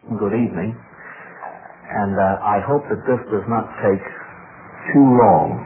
Good evening. And I hope that this does not take too long.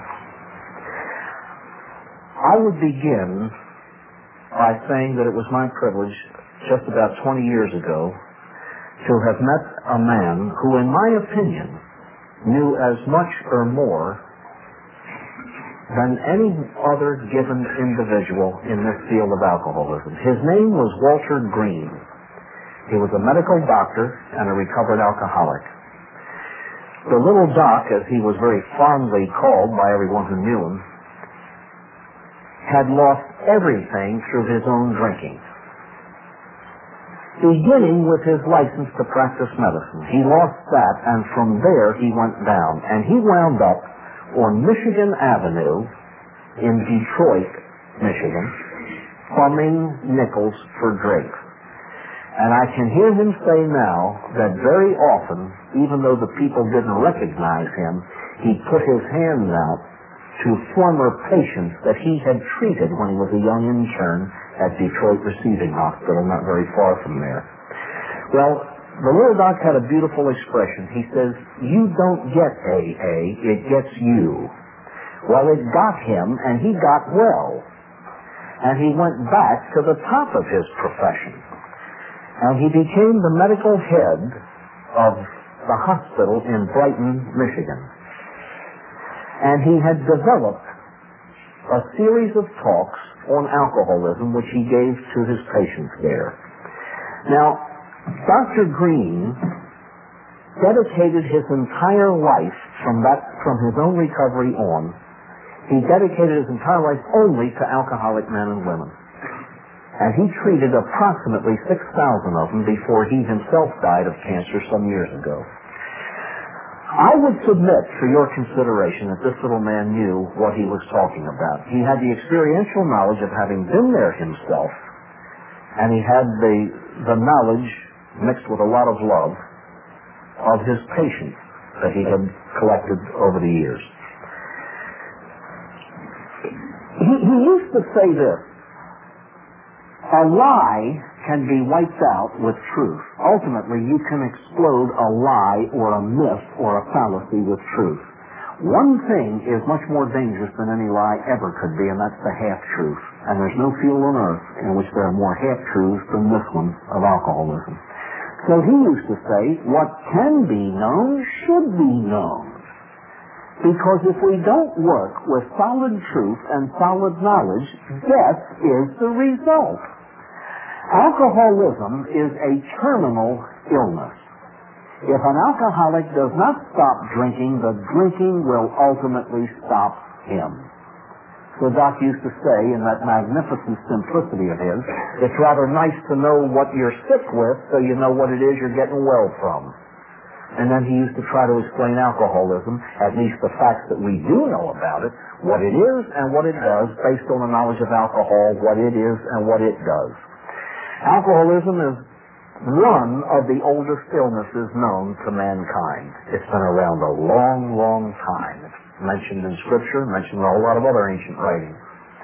I would begin by saying that it was my privilege just about 20 years ago to have met a man who, in my opinion, knew as much or more than any other given individual in this field of alcoholism. His name was Walter Green. He was a medical doctor and a recovered alcoholic. The little doc, as he was very fondly called by everyone who knew him, had lost everything through his own drinking. Beginning with his license to practice medicine. He lost that, and from there he went down. And he wound up on Michigan Avenue in Detroit, Michigan, plumbing nickels for Drake. And I can hear him say now that very often, even though the people didn't recognize him, he put his hands out to former patients that he had treated when he was a young intern at Detroit Receiving Hospital, not very far from there. Well, the little doc had a beautiful expression. He says, "You don't get AA, it gets you." Well, it got him, and he got well. And he went back to the top of his profession. And he became the medical head of the hospital in Brighton, Michigan. And he had developed a series of talks on alcoholism, which he gave to his patients there. Now, Dr. Green dedicated his entire life from his own recovery on. He dedicated his entire life only to alcoholic men and women. And he treated approximately 6,000 of them before he himself died of cancer some years ago. I would submit for your consideration that this little man knew what he was talking about. He had the experiential knowledge of having been there himself, and he had the knowledge mixed with a lot of love of his patients that he had collected over the years. He used to say this: a lie can be wiped out with truth. Ultimately, you can explode a lie or a myth or a fallacy with truth. One thing is much more dangerous than any lie ever could be, and that's the half-truth. And there's no field on earth in which there are more half-truths than this one of alcoholism. So he used to say, what can be known should be known. Because if we don't work with solid truth and solid knowledge, death is the result. Alcoholism is a terminal illness. If an alcoholic does not stop drinking, the drinking will ultimately stop him. So Doc used to say, in that magnificent simplicity of his, it's rather nice to know what you're sick with so you know what it is you're getting well from. And then he used to try to explain alcoholism, at least the facts that we do know about it, what it is and what it does, based on the knowledge of alcohol, what it is and what it does. Alcoholism is one of the oldest illnesses known to mankind. It's been around a long, long time. It's mentioned in Scripture, mentioned in a whole lot of other ancient writings.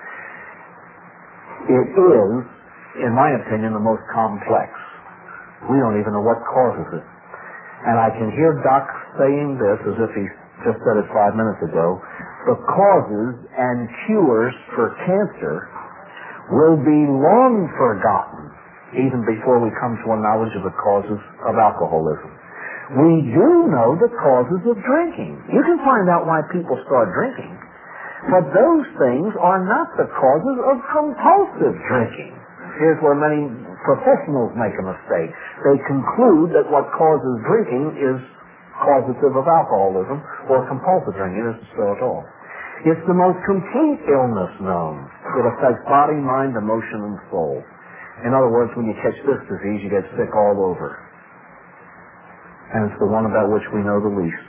It is, in my opinion, the most complex. We don't even know what causes it. And I can hear Doc saying this as if he just said it 5 minutes ago. The causes and cures for cancer will be long forgotten even before we come to a knowledge of the causes of alcoholism. We do know the causes of drinking. You can find out why people start drinking, but those things are not the causes of compulsive drinking. Here's where many professionals make a mistake. They conclude that what causes drinking is causative of alcoholism or compulsive drinking. It isn't so at all. It's the most complete illness known. It affects body, mind, emotion, and soul. In other words, when you catch this disease, you get sick all over. And it's the one about which we know the least.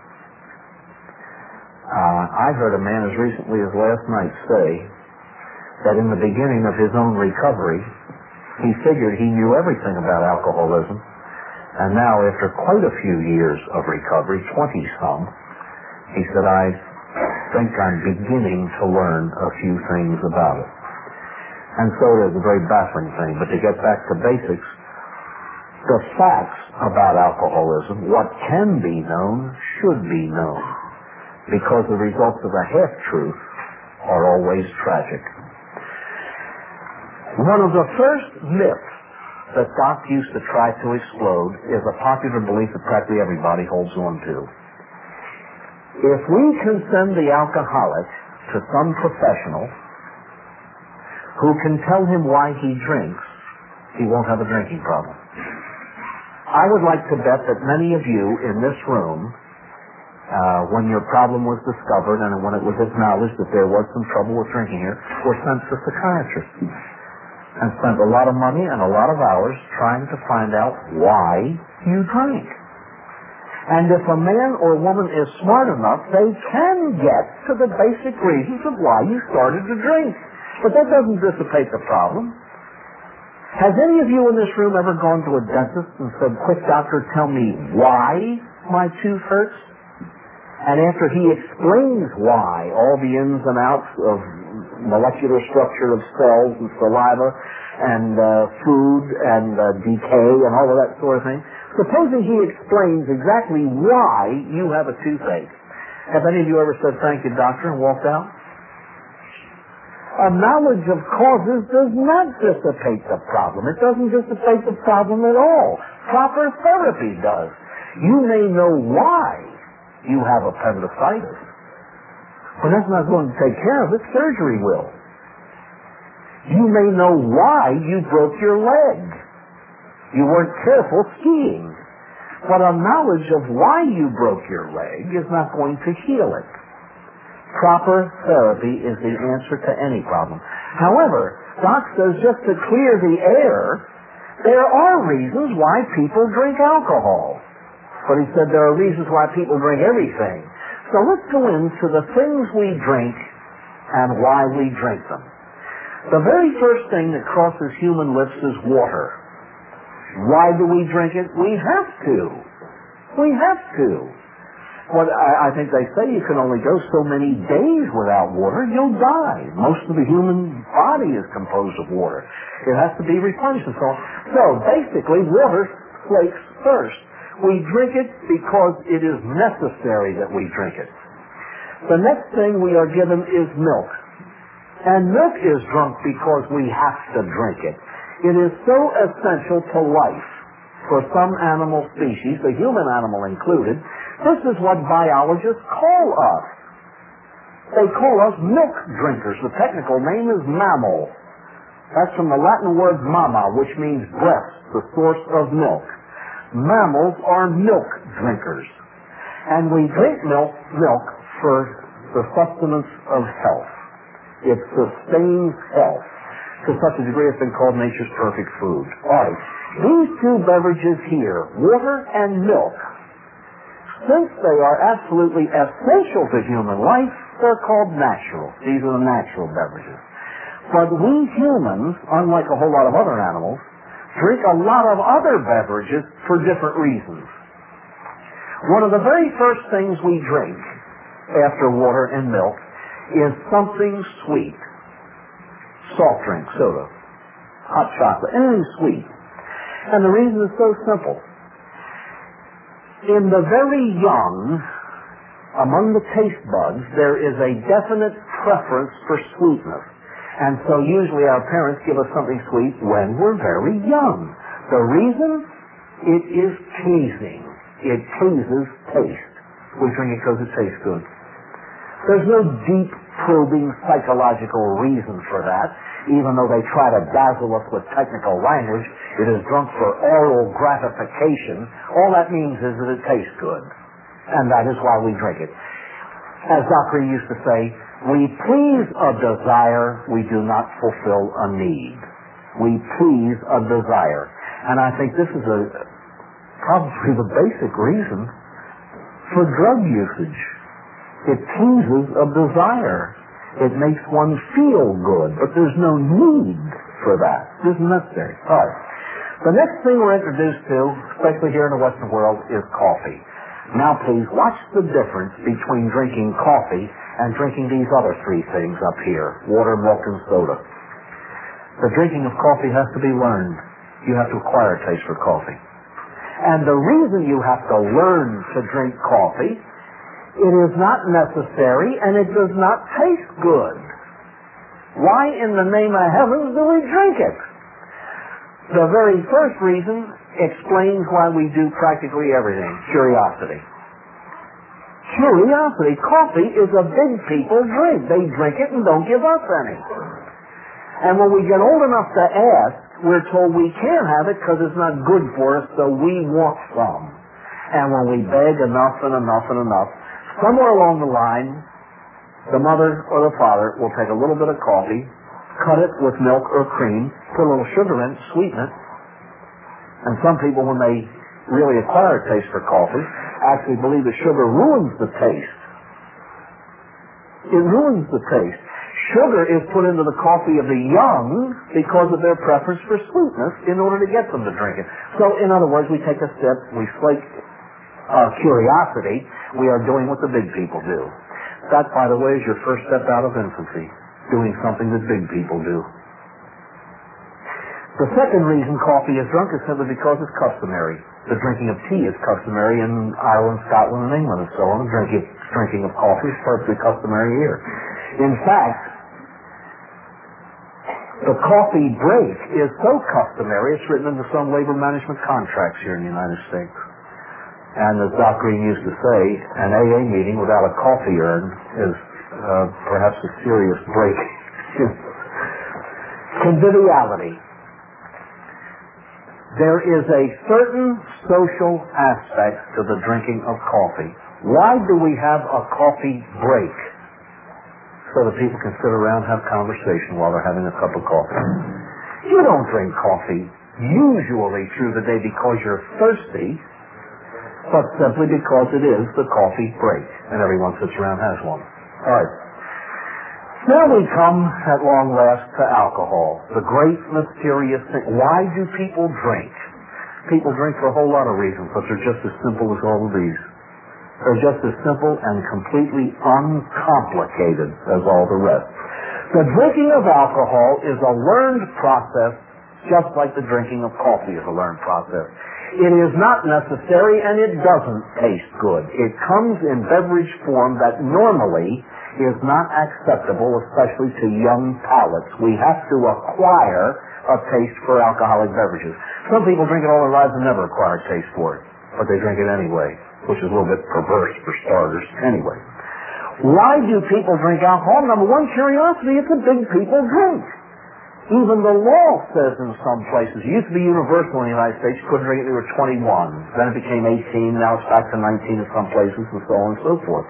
I heard a man as recently as last night say that in the beginning of his own recovery, he figured he knew everything about alcoholism. And now, after quite a few years of recovery, 20-some, he said, I think I'm beginning to learn a few things about it. And so it is a very baffling thing. But to get back to basics, The facts about alcoholism, what can be known, should be known, because the results of a half-truth are always tragic. One of the first myths that Doc used to try to explode is a popular belief that practically everybody holds on to. If we can send the alcoholic to some professional who can tell him why he drinks, he won't have a drinking problem. I would like to bet that many of you in this room, when your problem was discovered and when it was acknowledged that there was some trouble with drinking here, were sent to psychiatrists and spent a lot of money and a lot of hours trying to find out why you drink. And if a man or woman is smart enough, they can get to the basic reasons of why you started to drink. But that doesn't dissipate the problem. Has any of you in this room ever gone to a dentist and said, "Quick, doctor, tell me why my tooth hurts"? And after he explains why, all the ins and outs of molecular structure of cells and saliva and food and decay and all of that sort of thing, supposing he explains exactly why you have a toothache, have any of you ever said, "Thank you, doctor," and walked out? A knowledge of causes does not dissipate the problem. It doesn't dissipate the problem at all. Proper therapy does. You may know why you have appendicitis, but that's not going to take care of it. Surgery will. You may know why you broke your leg. You weren't careful skiing. But a knowledge of why you broke your leg is not going to heal it. Proper therapy is the answer to any problem. However, Doc says just to clear the air, there are reasons why people drink alcohol. But he said there are reasons why people drink everything. So let's go into the things we drink and why we drink them. The very first thing that crosses human lips is water. Why do we drink it? We have to. We have to. Well, I think they say you can only go so many days without water, you'll die. Most of the human body is composed of water. It has to be replenished and so on. So basically, water flakes first. We drink it because it is necessary that we drink it. The next thing we are given is milk. And milk is drunk because we have to drink it. It is so essential to life for some animal species, the human animal included. This is what biologists call us. They call us milk drinkers. The technical name is mammal. That's from the Latin word mama, which means breast, the source of milk. Mammals are milk drinkers. And we drink milk for the sustenance of health. It sustains health. To such a degree it's been called nature's perfect food. All right. These two beverages here, water and milk, since they are absolutely essential to human life, they're called natural. These are the natural beverages. But we humans, unlike a whole lot of other animals, drink a lot of other beverages for different reasons. One of the very first things we drink after water and milk is something sweet. Salt drink, soda, hot chocolate, anything sweet. And the reason is so simple. In the very young, among the taste buds, there is a definite preference for sweetness. And so usually our parents give us something sweet when we're very young. The reason? It is pleasing. It pleases taste. We drink it because it tastes good. There's no deep, probing psychological reason for that. Even though they try to dazzle us with technical language, it is drunk for oral gratification. All that means is that it tastes good. And that is why we drink it. As Zachary used to say, we please a desire, we do not fulfill a need. We please a desire. And I think this is probably the basic reason for drug usage. It pleases a desire. It makes one feel good, but there's no need for that. It isn't necessary. All right. The next thing we're introduced to, especially here in the Western world, is coffee. Now please watch the difference between drinking coffee and drinking these other three things up here, water, milk, and soda. The drinking of coffee has to be learned. You have to acquire a taste for coffee. And the reason you have to learn to drink coffee, it is not necessary and it does not taste good. Why in the name of heaven do we drink it? The very first reason explains why we do practically everything. Curiosity. Curiosity. Coffee is a big people drink. They drink it and don't give us any. And when we get old enough to ask, we're told we can't have it because it's not good for us, so we want some. And when we beg enough and enough and enough, somewhere along the line, the mother or the father will take a little bit of coffee, cut it with milk or cream, put a little sugar in it, sweeten it. And some people, when they really acquire a taste for coffee, actually believe that sugar ruins the taste. It ruins the taste. Sugar is put into the coffee of the young because of their preference for sweetness in order to get them to drink it. So, in other words, we take a sip, we slake curiosity, we are doing what the big people do. That, by the way, is your first step out of infancy, doing something that big people do. The second reason coffee is drunk is simply because it's customary. The drinking of tea is customary in Ireland, Scotland, and England, and so on. The drinking of coffee is perfectly customary here. In fact, the coffee break is so customary, it's written into some labor management contracts here in the United States. And as Doc Green used to say, an AA meeting without a coffee urn is perhaps a serious break. Conviviality. There is a certain social aspect to the drinking of coffee. Why do we have a coffee break? So that people can sit around and have conversation while they're having a cup of coffee. You don't drink coffee usually through the day because you're thirsty, but simply because it is the coffee break, and everyone sits around and has one. All right. Now we come, at long last, to alcohol, the great mysterious thing. Why do people drink? People drink for a whole lot of reasons, but they're just as simple as all of these. They're just as simple and completely uncomplicated as all the rest. The drinking of alcohol is a learned process, just like the drinking of coffee is a learned process. It is not necessary and it doesn't taste good. It comes in beverage form that normally is not acceptable, especially to young palates. We have to acquire a taste for alcoholic beverages. Some people drink it all their lives and never acquire a taste for it, but they drink it anyway, which is a little bit perverse for starters. Anyway, why do people drink alcohol? Number one, curiosity. It's a big people drink. Even the law says in some places, it used to be universal in the United States, you couldn't drink it until you were 21. Then it became 18, now it's back to 19 in some places, and so on and so forth.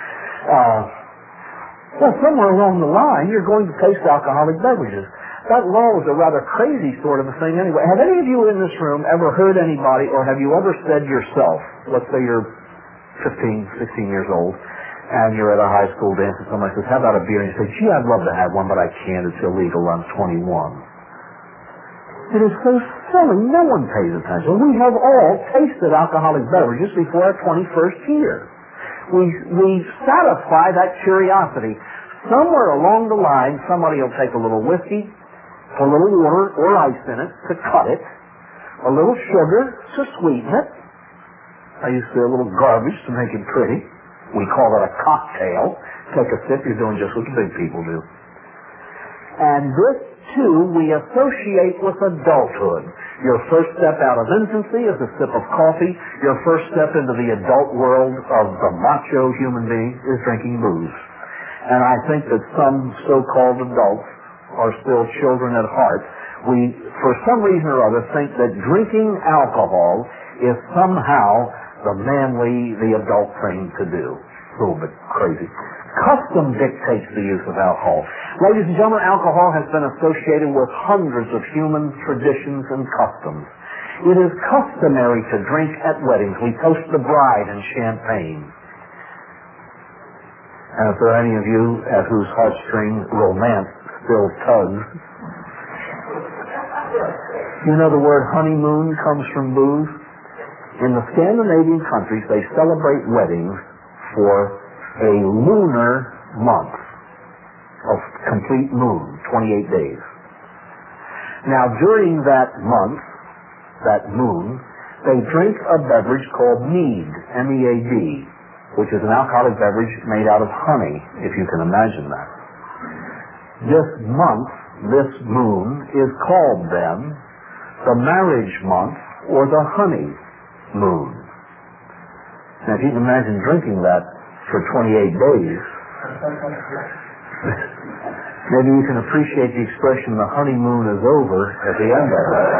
Well, somewhere along the line, you're going to taste alcoholic beverages. That law was a rather crazy sort of a thing anyway. Have any of you in this room ever heard anybody, or have you ever said yourself, let's say you're 15, 16 years old, and you're at a high school dance and somebody says, how about a beer? And you say, gee, I'd love to have one, but I can't. It's illegal. I'm 21. It is so silly. No one pays attention. We have all tasted alcoholic beverages before our 21st year. We satisfy that curiosity. Somewhere along the line, somebody will take a little whiskey, put a little water or ice in it to cut it, a little sugar to sweeten it. I used to say a little garbage to make it pretty. We call it a cocktail. Take a sip, you're doing just what the big people do. And this, too, we associate with adulthood. Your first step out of infancy is a sip of coffee. Your first step into the adult world of the macho human being is drinking booze. And I think that some so-called adults are still children at heart. We, for some reason or other, think that drinking alcohol is somehow the manly, the adult thing to do. A little bit crazy. Custom dictates the use of alcohol. Ladies and gentlemen, alcohol has been associated with hundreds of human traditions and customs. It is customary to drink at weddings. We toast the bride in champagne. And if there are any of you at whose heartstring romance still tugs, you know the word honeymoon comes from booze? In the Scandinavian countries, they celebrate weddings for a lunar month of complete moon, 28 days. Now, during that month, that moon, They drink a beverage called mead, M-E-A-D, which is an alcoholic beverage made out of honey, if you can imagine that. This month, this moon, is called then the marriage month or the honey moon. Now, if you can imagine drinking that for 28 days, maybe you can appreciate the expression, the honeymoon is over, at the end of it.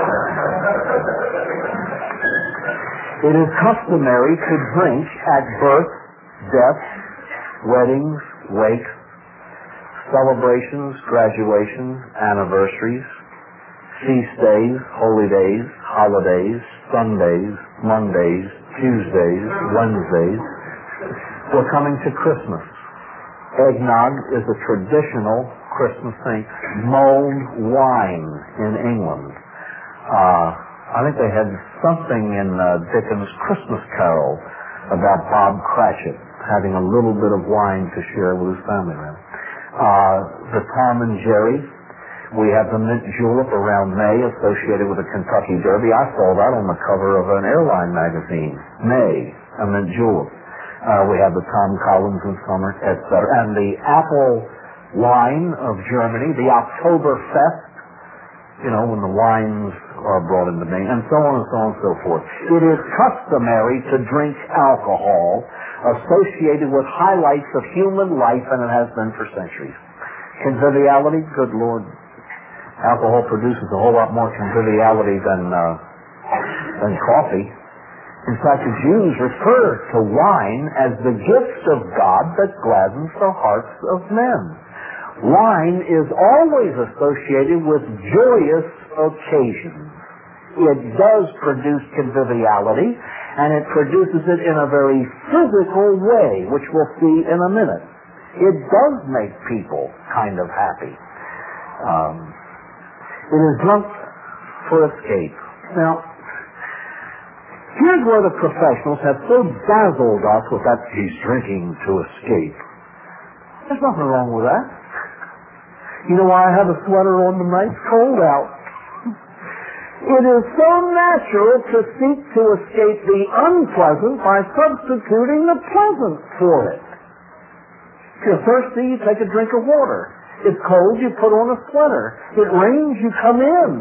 It is customary to drink at birth, death, weddings, wakes, celebrations, graduations, anniversaries, feast days, holy days, holidays, Sundays, Mondays, Tuesdays, Wednesdays. We're coming to Christmas. Eggnog is a traditional Christmas thing. Mulled wine in England. I think they had something in Dickens' Christmas Carol about Bob Cratchit having a little bit of wine to share with his family members. The Tom and Jerry. We have the mint julep around May associated with the Kentucky Derby. I saw that on the cover of an airline magazine. May, a mint julep. We have the Tom Collins in summer, etc. And the apple wine of Germany, the Oktoberfest, when the wines are brought into Maine, and so on and so on and so forth. It is customary to drink alcohol associated with highlights of human life, and it has been for centuries. Conviviality, good Lord. Alcohol produces a whole lot more conviviality than coffee. In fact, the Jews refer to wine as the gift of God that gladdens the hearts of men. Wine is always associated with joyous occasions. It does produce conviviality, and it produces it in a very physical way, which we'll see in a minute. It does make people kind of happy. It is drunk for escape. Now, here's where the professionals have so dazzled us with that he's drinking to escape. There's nothing wrong with that. You know why I have a sweater on tonight? It's cold out. It is so natural to seek to escape the unpleasant by substituting the pleasant for it. If you're thirsty, you take a drink of water. It's cold, you put on a sweater. It rains, you come in.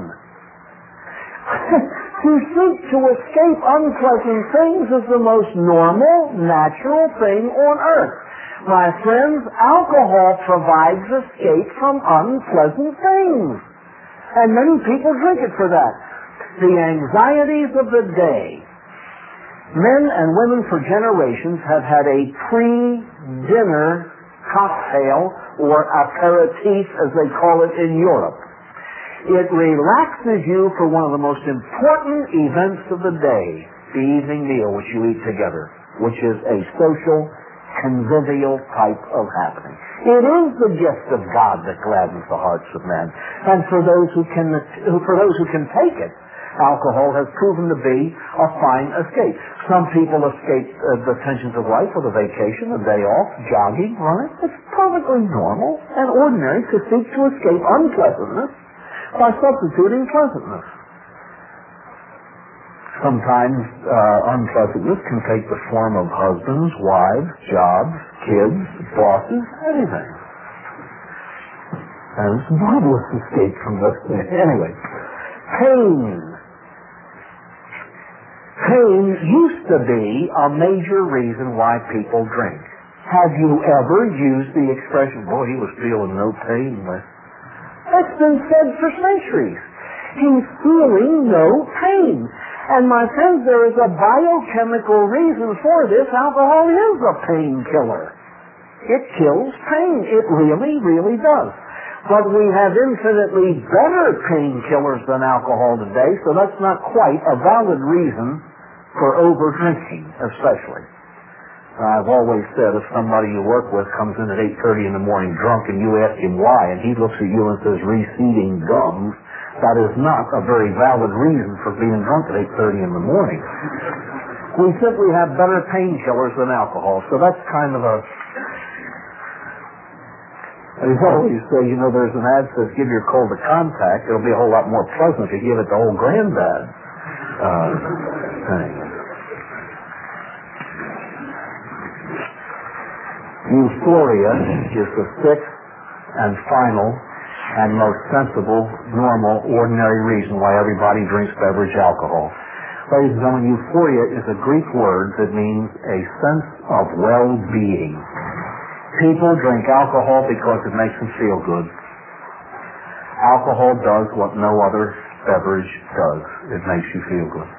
To seek to escape unpleasant things is the most normal, natural thing on earth. My friends, alcohol provides escape from unpleasant things. And many people drink it for that. The anxieties of the day. Men and women for generations have had a pre-dinner cocktail, or aperitif as they call it in Europe. It relaxes you for one of the most important events of the day, the evening meal which you eat together, which is a social, convivial type of happening. It is the gift of God that gladdens the hearts of men. And for those who can take it, alcohol has proven to be a fine escape. Some people escape the tensions of life with a vacation, a day off, jogging, running. It's perfectly normal and ordinary to seek to escape unpleasantness by substituting pleasantness. Sometimes unpleasantness can take the form of husbands, wives, jobs, kids, bosses, anything. And it's marvelous escape from this thing. Anyway, pain. Pain used to be a major reason why people drink. Have you ever used the expression, boy, he was feeling no pain? That's been said for centuries. He's feeling no pain. And my friends, there is a biochemical reason for this. Alcohol is a painkiller. It kills pain. It really, really does. But we have infinitely better painkillers than alcohol today, so that's not quite a valid reason for over-drinking, especially. I've always said if somebody you work with comes in at 8:30 in the morning drunk and you ask him why, and he looks at you and says, receding gums, that is not a very valid reason for being drunk at 8:30 in the morning. We simply have better painkillers than alcohol, so that's kind of a... As I always say, there's an ad that says, give your cold a contact. It'll be a whole lot more pleasant to give it to old granddad. thing. Euphoria is the sixth and final and most sensible, normal, ordinary reason why everybody drinks beverage alcohol. Ladies and gentlemen, euphoria is a Greek word that means a sense of well-being. People drink alcohol because it makes them feel good. Alcohol does what no other beverage does. It makes you feel good.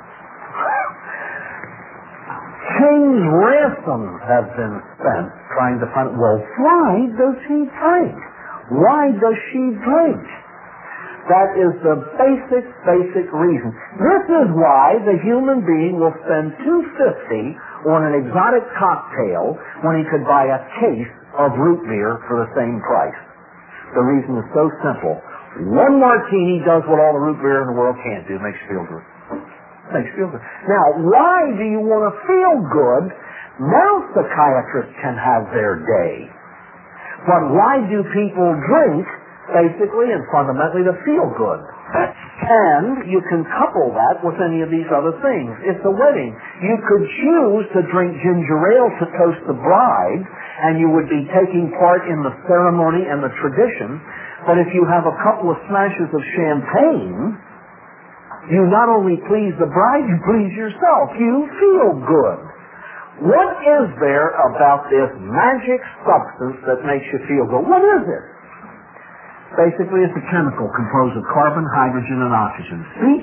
King's ransoms have been spent trying to find, well, why does he drink? Why does she drink? That is the basic reason. This is why the human being will spend $2.50 on an exotic cocktail when he could buy a case of root beer for the same price. The reason is so simple. One martini does what all the root beer in the world can't do. Makes you feel good. Makes you feel good. Now, why do you want to feel good? Mouth psychiatrists can have their day. But why do people drink? Basically and fundamentally to feel good. And you can couple that with any of these other things. It's a wedding. You could choose to drink ginger ale to toast the bride, and you would be taking part in the ceremony and the tradition. But if you have a couple of smashes of champagne, you not only please the bride, you please yourself. You feel good. What is there about this magic substance that makes you feel good? What is it? Basically, it's a chemical composed of carbon, hydrogen, and oxygen.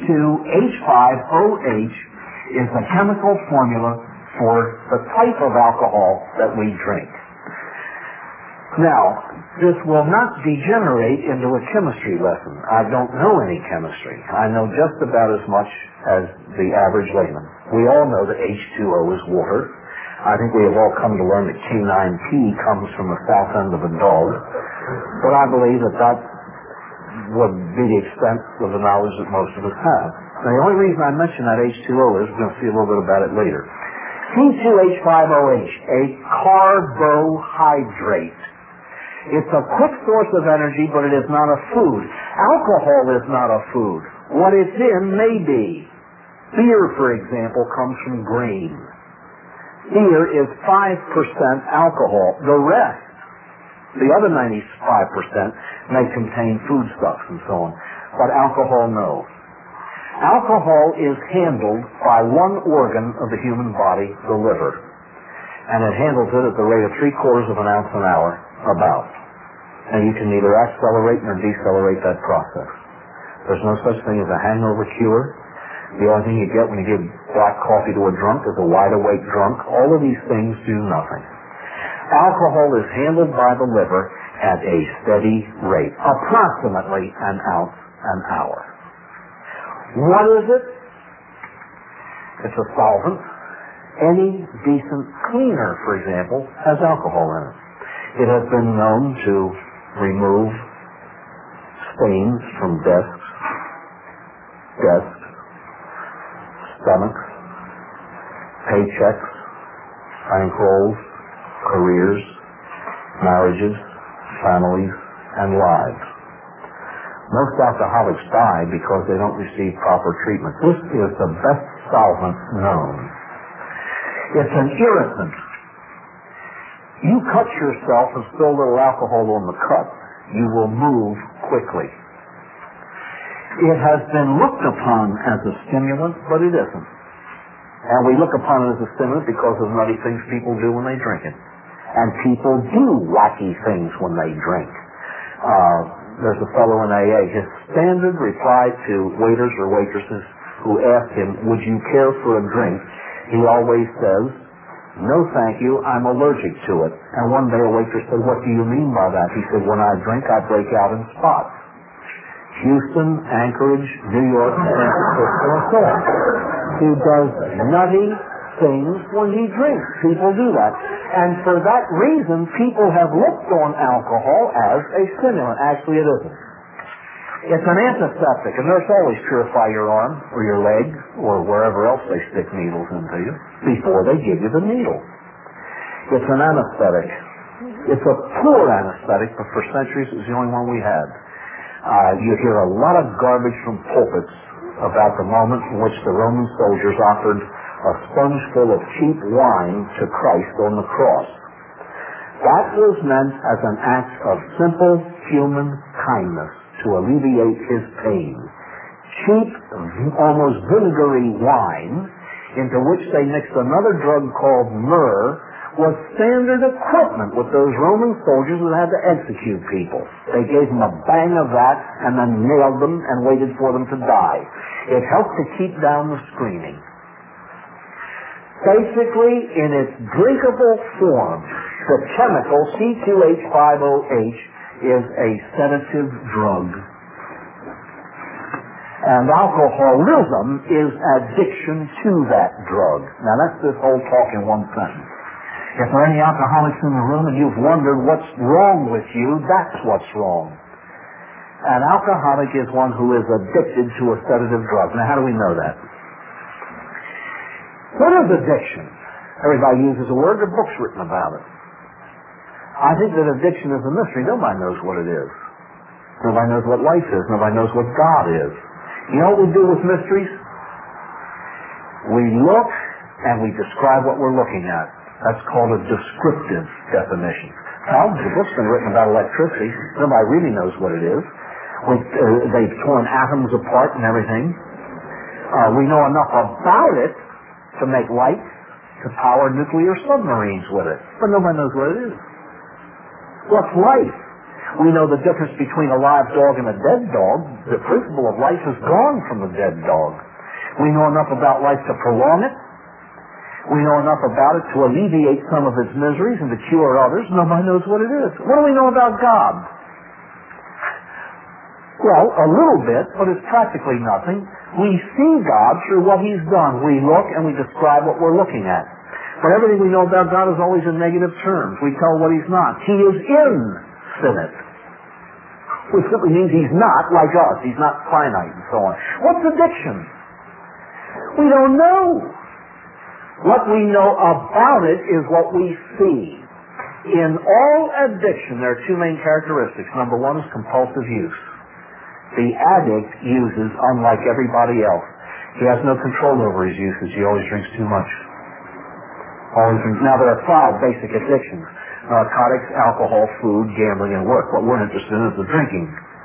C2H5OH is the chemical formula for the type of alcohol that we drink. Now, this will not degenerate into a chemistry lesson. I don't know any chemistry. I know just about as much as the average layman. We all know that H2O is water. I think we have all come to learn that K9P comes from the south end of a dog. But I believe that would be the extent of the knowledge that most of us have. Now, the only reason I mention that H2O is we're going to see a little bit about it later. C2H5OH, a carbohydrate. It's a quick source of energy, but it is not a food. Alcohol is not a food. What it's in may be. Beer, for example, comes from grain. Beer is 5% alcohol. The rest, the other 95%, may contain foodstuffs and so on. But alcohol, no. Alcohol is handled by one organ of the human body, the liver. And it handles it at the rate of 3/4 of an ounce an hour, about. And you can neither accelerate nor decelerate that process. There's no such thing as a hangover cure. The only thing you get when you give black coffee to a drunk is a wide-awake drunk. All of these things do nothing. Alcohol is handled by the liver at a steady rate, approximately an ounce an hour. What is it? It's a solvent. Any decent cleaner, for example, has alcohol in it. It has been known to remove stains from desks, stomachs, paychecks, bankrolls, careers, marriages, families, and lives. Most alcoholics die because they don't receive proper treatment. This is the best solvent known. It's an irritant. You cut yourself and spill a little alcohol on the cut, you will move quickly. It has been looked upon as a stimulant, but it isn't. And we look upon it as a stimulant because of nutty things people do when they drink it. And people do wacky things when they drink. There's a fellow in AA. His standard reply to waiters or waitresses who ask him, would you care for a drink? He always says, no thank you, I'm allergic to it. And one day a waitress said, what do you mean by that? He said, when I drink, I break out in spots. Houston, Anchorage, New York, San Francisco, and so on. He does nutty things when he drinks. People do that. And for that reason, people have looked on alcohol as a stimulant. Actually, it isn't. It's an antiseptic. A nurse always purify your arm or your leg or wherever else they stick needles into you before they give you the needle. It's an anesthetic. It's a poor anesthetic, but for centuries it was the only one we had. You hear a lot of garbage from pulpits about the moment in which the Roman soldiers offered a sponge full of cheap wine to Christ on the cross. That was meant as an act of simple human kindness to alleviate his pain. Cheap, almost vinegary wine, into which they mixed another drug called myrrh, was standard equipment with those Roman soldiers who had to execute people. They gave them a bang of that and then nailed them and waited for them to die. It helped to keep down the screaming. Basically, in its drinkable form, the chemical C2H5OH is a sedative drug. And alcoholism is addiction to that drug. Now that's this whole talk in one sentence. If there are any alcoholics in the room and you've wondered what's wrong with you, that's what's wrong. An alcoholic is one who is addicted to a sedative drug. Now how do we know that? What is addiction? Everybody uses a word, there are books written about it. I think that addiction is a mystery. Nobody knows what it is. Nobody knows what life is. Nobody knows what God is. You know what we do with mysteries? We look and we describe what we're looking at. That's called a descriptive definition. Now, the book's been written about electricity. Nobody really knows what it is. They've torn atoms apart and everything. We know enough about it to make lights, to power nuclear submarines with it. But nobody knows what it is. What's life? We know the difference between a live dog and a dead dog. The principle of life is gone from the dead dog. We know enough about life to prolong it. We know enough about it to alleviate some of its miseries and to cure others. Nobody knows what it is. What do we know about God? Well, a little bit, but it's practically nothing. We see God through what He's done. We look and we describe what we're looking at. But everything we know about God is always in negative terms. We tell what He's not. He is infinite, which simply means He's not like us. He's not finite and so on. What's addiction? We don't know. What we know about it is what we see. In all addiction, there are two main characteristics. Number one is compulsive use. The addict uses unlike everybody else. He has no control over his usage. He always drinks too much. Now, there are 5 basic addictions: narcotics, alcohol, food, gambling, and work. What we're interested in is the drinking.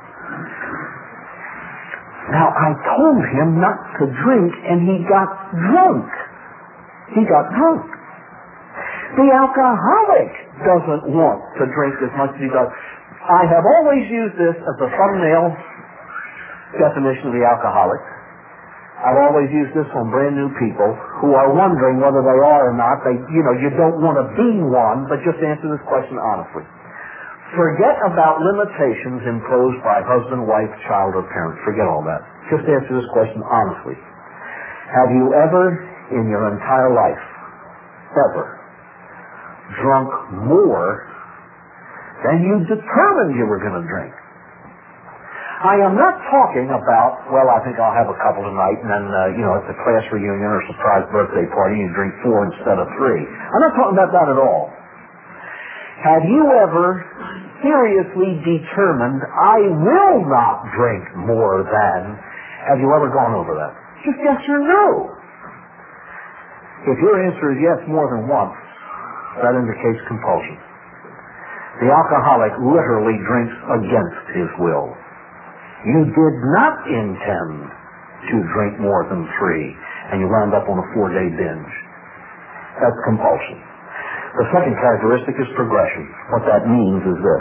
Now, I told him not to drink, and he got drunk. He got drunk. The alcoholic doesn't want to drink as much as he does. I have always used this as a thumbnail definition of the alcoholic. I've always used this on brand new people who are wondering whether they are or not. You don't want to be one, but just answer this question honestly. Forget about limitations imposed by husband, wife, child, or parent. Forget all that. Just answer this question honestly. Have you ever in your entire life ever drunk more than you determined you were going to drink? I am not talking about, well, I think I'll have a couple tonight, and then, it's a class reunion or a surprise birthday party, you drink 4 instead of 3. I'm not talking about that at all. Have you ever seriously determined, I will not drink more than? Have you ever gone over that? Just yes or no. If your answer is yes more than once, that indicates compulsion. The alcoholic literally drinks against his will. You did not intend to drink more than 3, and you wound up on a 4-day binge. That's compulsion. The second characteristic is progression. What that means is this.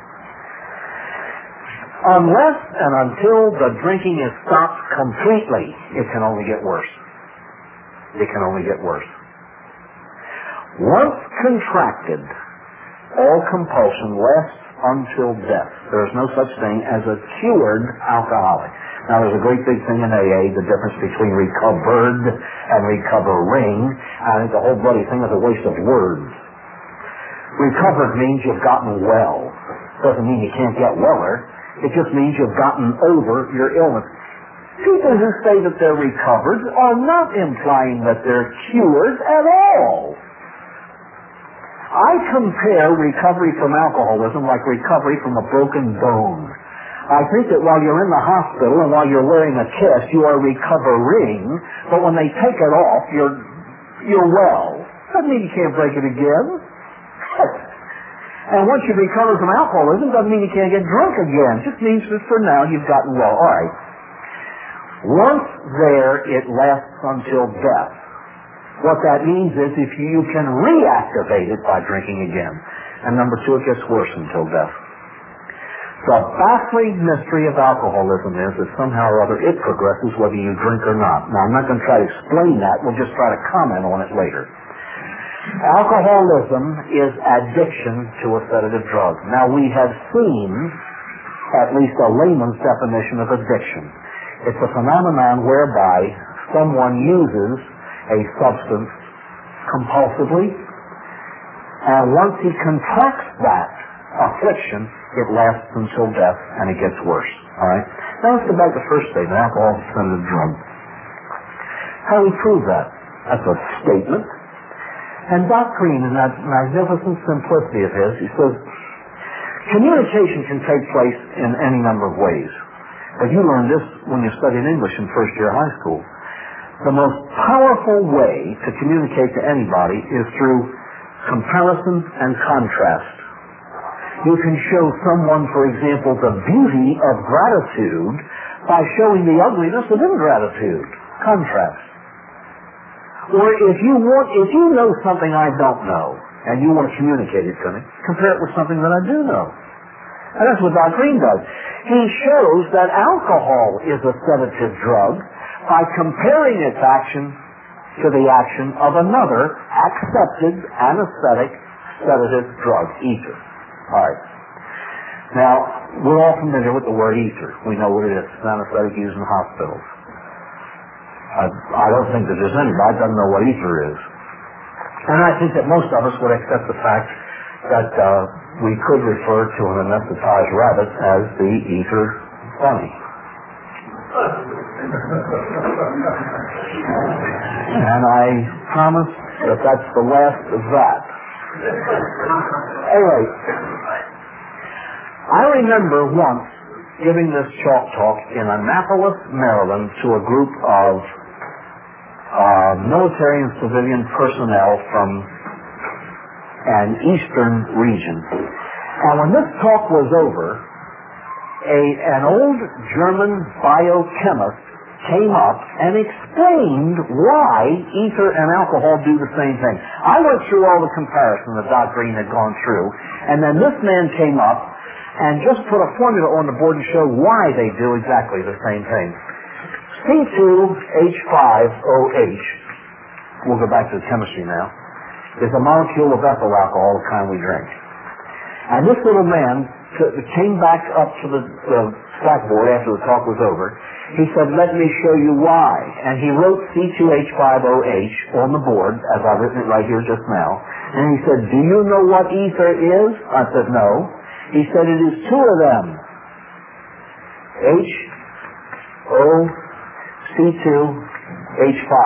Unless and until the drinking is stopped completely, it can only get worse. It can only get worse. Once contracted, all compulsion lasts until death. There is no such thing as a cured alcoholic. Now, there's a great big thing in AA, the difference between recovered and recovering. I think the whole bloody thing is a waste of words. Recovered means you've gotten well. Doesn't mean you can't get weller. It just means you've gotten over your illness. People who say that they're recovered are not implying that they're cured at all. I compare recovery from alcoholism like recovery from a broken bone. I think that while you're in the hospital and while you're wearing a cast, you are recovering, but when they take it off, you're well. Doesn't mean you can't break it again. And once you recover from alcoholism, doesn't mean you can't get drunk again. Just means that for now you've gotten well. All right. Once there, it lasts until death. What that means is if you can reactivate it by drinking again. And number two, it gets worse until death. The baffling mystery of alcoholism is that somehow or other it progresses whether you drink or not. Now, I'm not going to try to explain that. We'll just try to comment on it later. Alcoholism is addiction to a sedative drug. Now, we have seen at least a layman's definition of addiction. It's a phenomenon whereby someone uses a substance compulsively, and once he contracts that affliction, it lasts until death, and it gets worse. All right? Now let's go back to the first statement. Alcohol is a sedative drug. How do we prove that? That's a statement. And Dr. Green, in that magnificent simplicity of his, he says, communication can take place in any number of ways. But you learned this when you studied English in first year high school. The most powerful way to communicate to anybody is through comparison and contrast. You can show someone, for example, the beauty of gratitude by showing the ugliness of ingratitude. Contrast. Or if you know something I don't know, and you want to communicate it to me, compare it with something that I do know. And that's what Dr. Green does. He shows that alcohol is a sedative drug by comparing its action to the action of another accepted anesthetic sedative drug, ether. All right. Now, we're all familiar with the word ether. We know what it is. It's an anesthetic used in hospitals. I don't think that there's anybody that doesn't know what ether is. And I think that most of us would accept the fact that we could refer to an anesthetized rabbit as the ether bunny. And I promise that that's the last of that. Anyway, I remember once giving this chalk talk in Annapolis, Maryland, to a group of military and civilian personnel from an eastern region. And when this talk was over, an old German biochemist came up and explained why ether and alcohol do the same thing. I went through all the comparison that Dr. Green had gone through, and then this man came up and just put a formula on the board and showed why they do exactly the same thing. C2H5OH, we'll go back to the chemistry now, is a molecule of ethyl alcohol, the kind we drink. And this little man came back up to the blackboard after the talk was over. He said, let me show you why. And he wrote C2H5OH on the board, as I've written it right here just now. And he said, do you know what ether is? I said, no. He said, it is two of them. C2H5.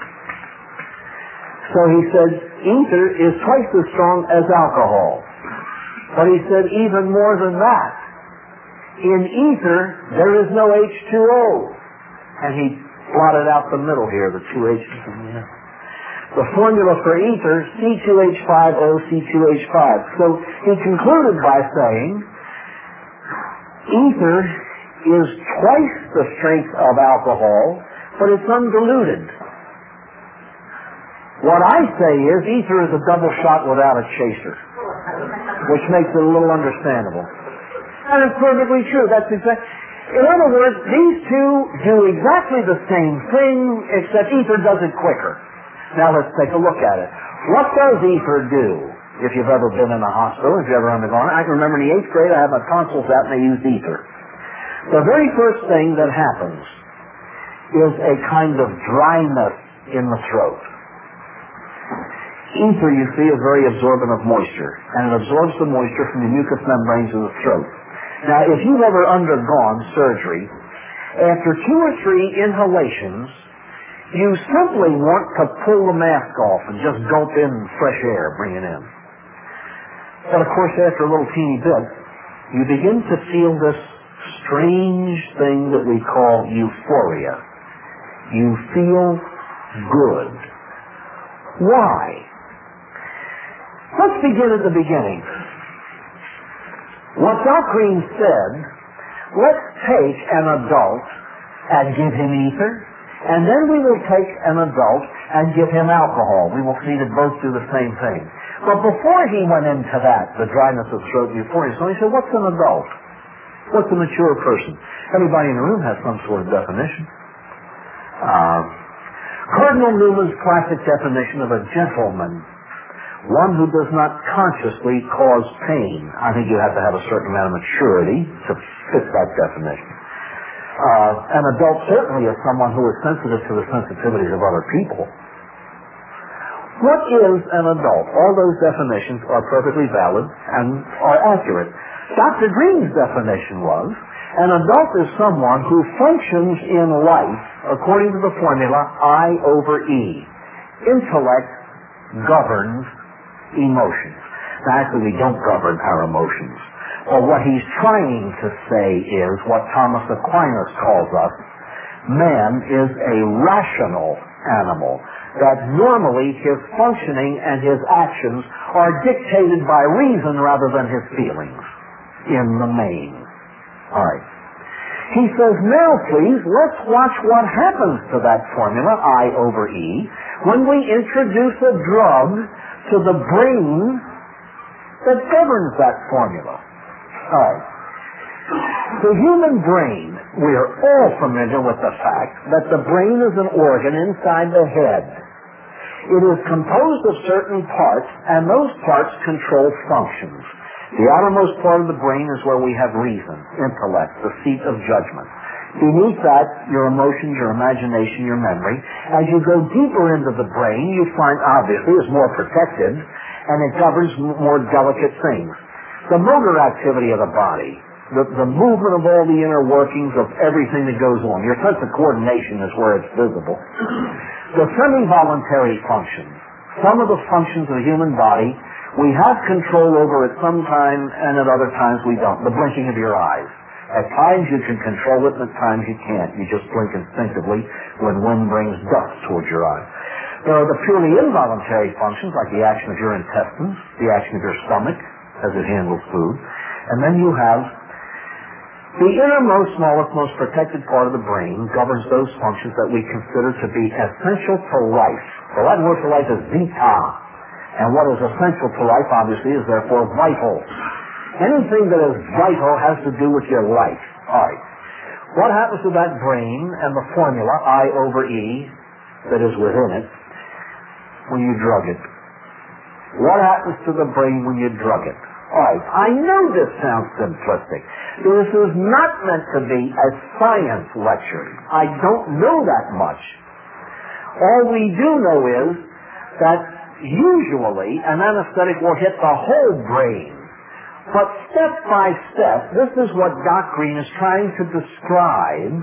So he said, ether is twice as strong as alcohol. But he said, even more than that. In ether, there is no H2O. And he blotted out the middle here, the two H's. The formula for ether, C2H5O, C2H5. So he concluded by saying, ether is twice the strength of alcohol, but it's undiluted. What I say is, ether is a double shot without a chaser, which makes it a little understandable. And it's perfectly true. That's exactly. In other words, these two do exactly the same thing, except ether does it quicker. Now let's take a look at it. What does ether do? If you've ever been in a hospital, if you've ever undergone it, I can remember in the 8th grade I had my tonsils out and they used ether. The very first thing that happens is a kind of dryness in the throat. Ether, you see, is very absorbent of moisture, and it absorbs the moisture from the mucous membranes of the throat. Now, if you've ever undergone surgery, after 2 or 3 inhalations, you simply want to pull the mask off and just gulp in fresh air, bring it in. But of course, after a little teeny bit, you begin to feel this strange thing that we call euphoria. You feel good. Why? Let's begin at the beginning. What Doc Green said, let's take an adult and give him ether, and then we will take an adult and give him alcohol. We will see that both do the same thing. But before he went into that, the dryness of throat and euphoria, so he said, what's an adult? What's a mature person? Everybody in the room has some sort of definition. Cardinal Newman's classic definition of a gentleman, one who does not consciously cause pain. I think you have to have a certain amount of maturity to fit that definition. An adult certainly is someone who is sensitive to the sensitivities of other people. What is an adult? All those definitions are perfectly valid and are accurate. Dr. Green's definition was, an adult is someone who functions in life according to the formula I/E. Intellect governs emotions. Now, actually, we don't govern our emotions. Well, what he's trying to say is what Thomas Aquinas calls us. Man is a rational animal, that normally his functioning and his actions are dictated by reason rather than his feelings, in the main. All right. He says, now please, let's watch what happens to that formula, I/E, when we introduce a drug to the brain that governs that formula. All right. The human brain, we are all familiar with the fact that the brain is an organ inside the head. It is composed of certain parts, and those parts control functions. The outermost part of the brain is where we have reason, intellect, the seat of judgment. Beneath that, your emotions, your imagination, your memory. As you go deeper into the brain, you find, obviously, it's more protected, and it governs more delicate things. The motor activity of the body, the movement of all the inner workings of everything that goes on. Your sense of coordination is where it's visible. The semi-voluntary functions, some of the functions of the human body, we have control over at some time, and at other times we don't. The blinking of your eyes. At times you can control it, and at times you can't. You just blink instinctively when wind brings dust towards your eye. There are the purely involuntary functions, like the action of your intestines, the action of your stomach as it handles food. And then you have the innermost, smallest, most protected part of the brain governs those functions that we consider to be essential to life. The Latin word for life is vita. And what is essential to life, obviously, is therefore vital. Anything that is vital has to do with your life. All right. What happens to that brain and the formula, I/E, that is within it, when you drug it? What happens to the brain when you drug it? All right. I know this sounds simplistic. This is not meant to be a science lecture. I don't know that much. All we do know is that usually an anesthetic will hit the whole brain. But step by step, this is what Doc Green is trying to describe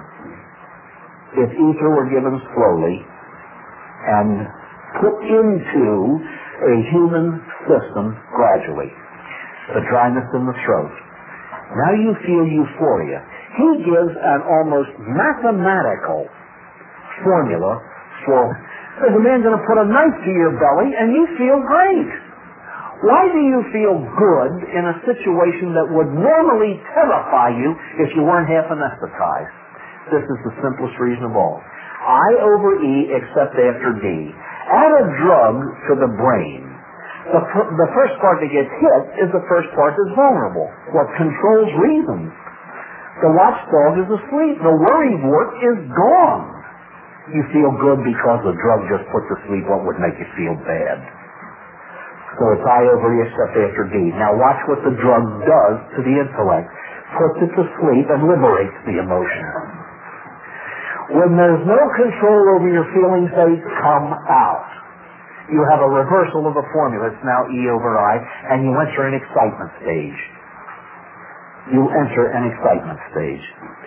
if ether were given slowly and put into a human system gradually. The dryness in the throat. Now you feel euphoria. He gives an almost mathematical formula for, is a man going to put a knife to your belly and you feel great? Why do you feel good in a situation that would normally terrify you if you weren't half anesthetized? This is the simplest reason of all. I/E except after D. Add a drug to the brain. The first part that gets hit is the first part that's vulnerable. What controls reason. The watchdog is asleep. The worrywart is gone. You feel good because the drug just put to sleep what would make you feel bad. So it's I/E except after D. Now watch what the drug does to the intellect. Puts it to sleep and liberates the emotion. When there's no control over your feelings, they come out. You have a reversal of the formula. It's now E/I, and you enter an excitement stage. You enter an excitement stage.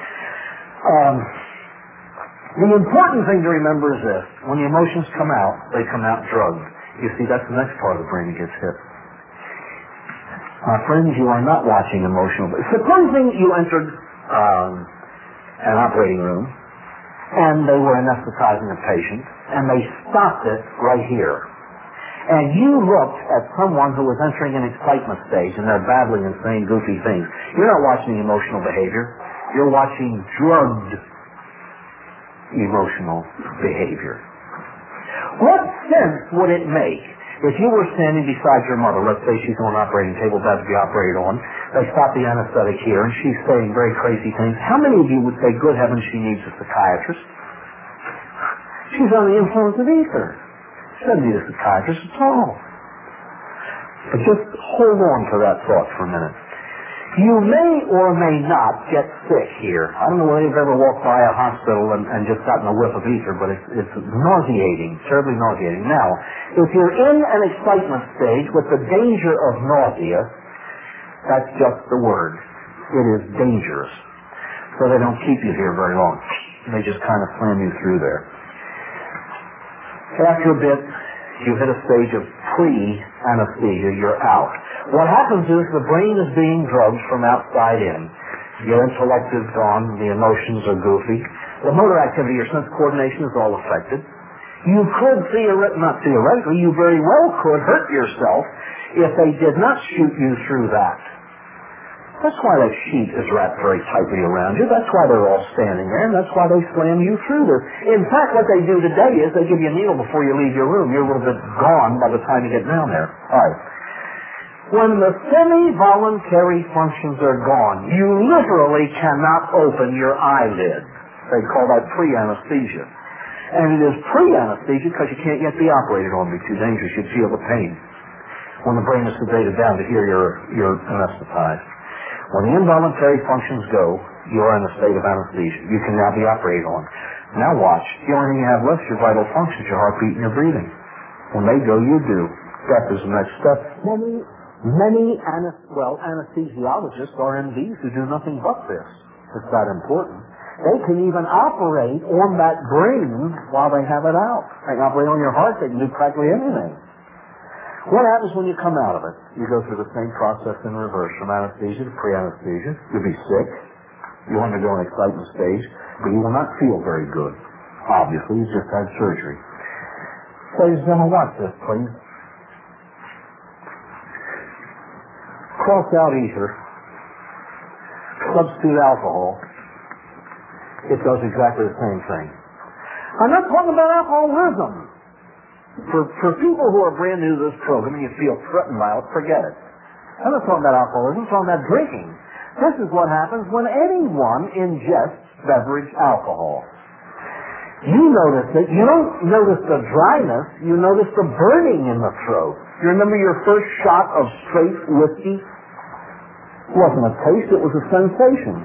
The important thing to remember is this. When the emotions come out, they come out drugged. You see, that's the next part of the brain that gets hit. Friends, you are not watching emotional. Supposing you entered an operating room, and they were anesthetizing a patient, and they stopped it right here. And you looked at someone who was entering an excitement stage, and they're babbling and saying goofy things. You're not watching emotional behavior. You're watching drugged emotional behavior. What sense would it make if you were standing beside your mother, let's say she's on an operating table, about to be operated on, they stop the anesthetic here, and she's saying very crazy things. How many of you would say, good heavens, she needs a psychiatrist? She's on the influence of ether. She doesn't need a psychiatrist at all. But just hold on to that thought for a minute. You may or may not get sick here. I don't know whether you've ever walked by a hospital and just gotten a whiff of ether, but it's nauseating, terribly nauseating. Now, if you're in an excitement stage with the danger of nausea, that's just the word. It is dangerous. So they don't keep you here very long. They just kind of slam you through there. After a bit, you hit a stage of pre-anesthesia, you're out. What happens is the brain is being drugged from outside in. Your intellect is gone, the emotions are goofy. The motor activity, your sense coordination is all affected. You could, not theoretically, you very well could hurt yourself if they did not shoot you through that. That's why that sheet is wrapped very tightly around you. That's why they're all standing there, and that's why they slam you through there. In fact, what they do today is they give you a needle before you leave your room. You're a little bit gone by the time you get down there. All right. When the semi-voluntary functions are gone, you literally cannot open your eyelid. They call that pre-anesthesia. And it is pre-anesthesia because you can't yet be operated on. It'd be too dangerous. You'd feel the pain. When the brain is sedated down to here, you're anesthetized. When the involuntary functions go, you're in a state of anesthesia. You can now be operated on. Now watch. The only thing you have left is your vital functions, your heartbeat and your breathing. When they go, you do. Death is the next step. Many anesthesiologists are MDs who do nothing but this. It's that important. They can even operate on that brain while they have it out. They can operate on your heart. They can do practically anything. What happens when you come out of it? You go through the same process in reverse, from anesthesia to pre-anesthesia. You'll be sick. You'll undergo an excitement stage, but you will not feel very good. Obviously, you just had surgery. Ladies and gentlemen, watch this, please. Cross out ether. Substitute alcohol. It does exactly the same thing. I'm not talking about alcoholism. For people who are brand new to this program and you feel threatened by it, forget it. I'm not talking about alcoholism, I'm talking about drinking. This is what happens when anyone ingests beverage alcohol. You notice it. You don't notice the dryness, you notice the burning in the throat. You remember your first shot of straight whiskey? It wasn't a taste, it was a sensation.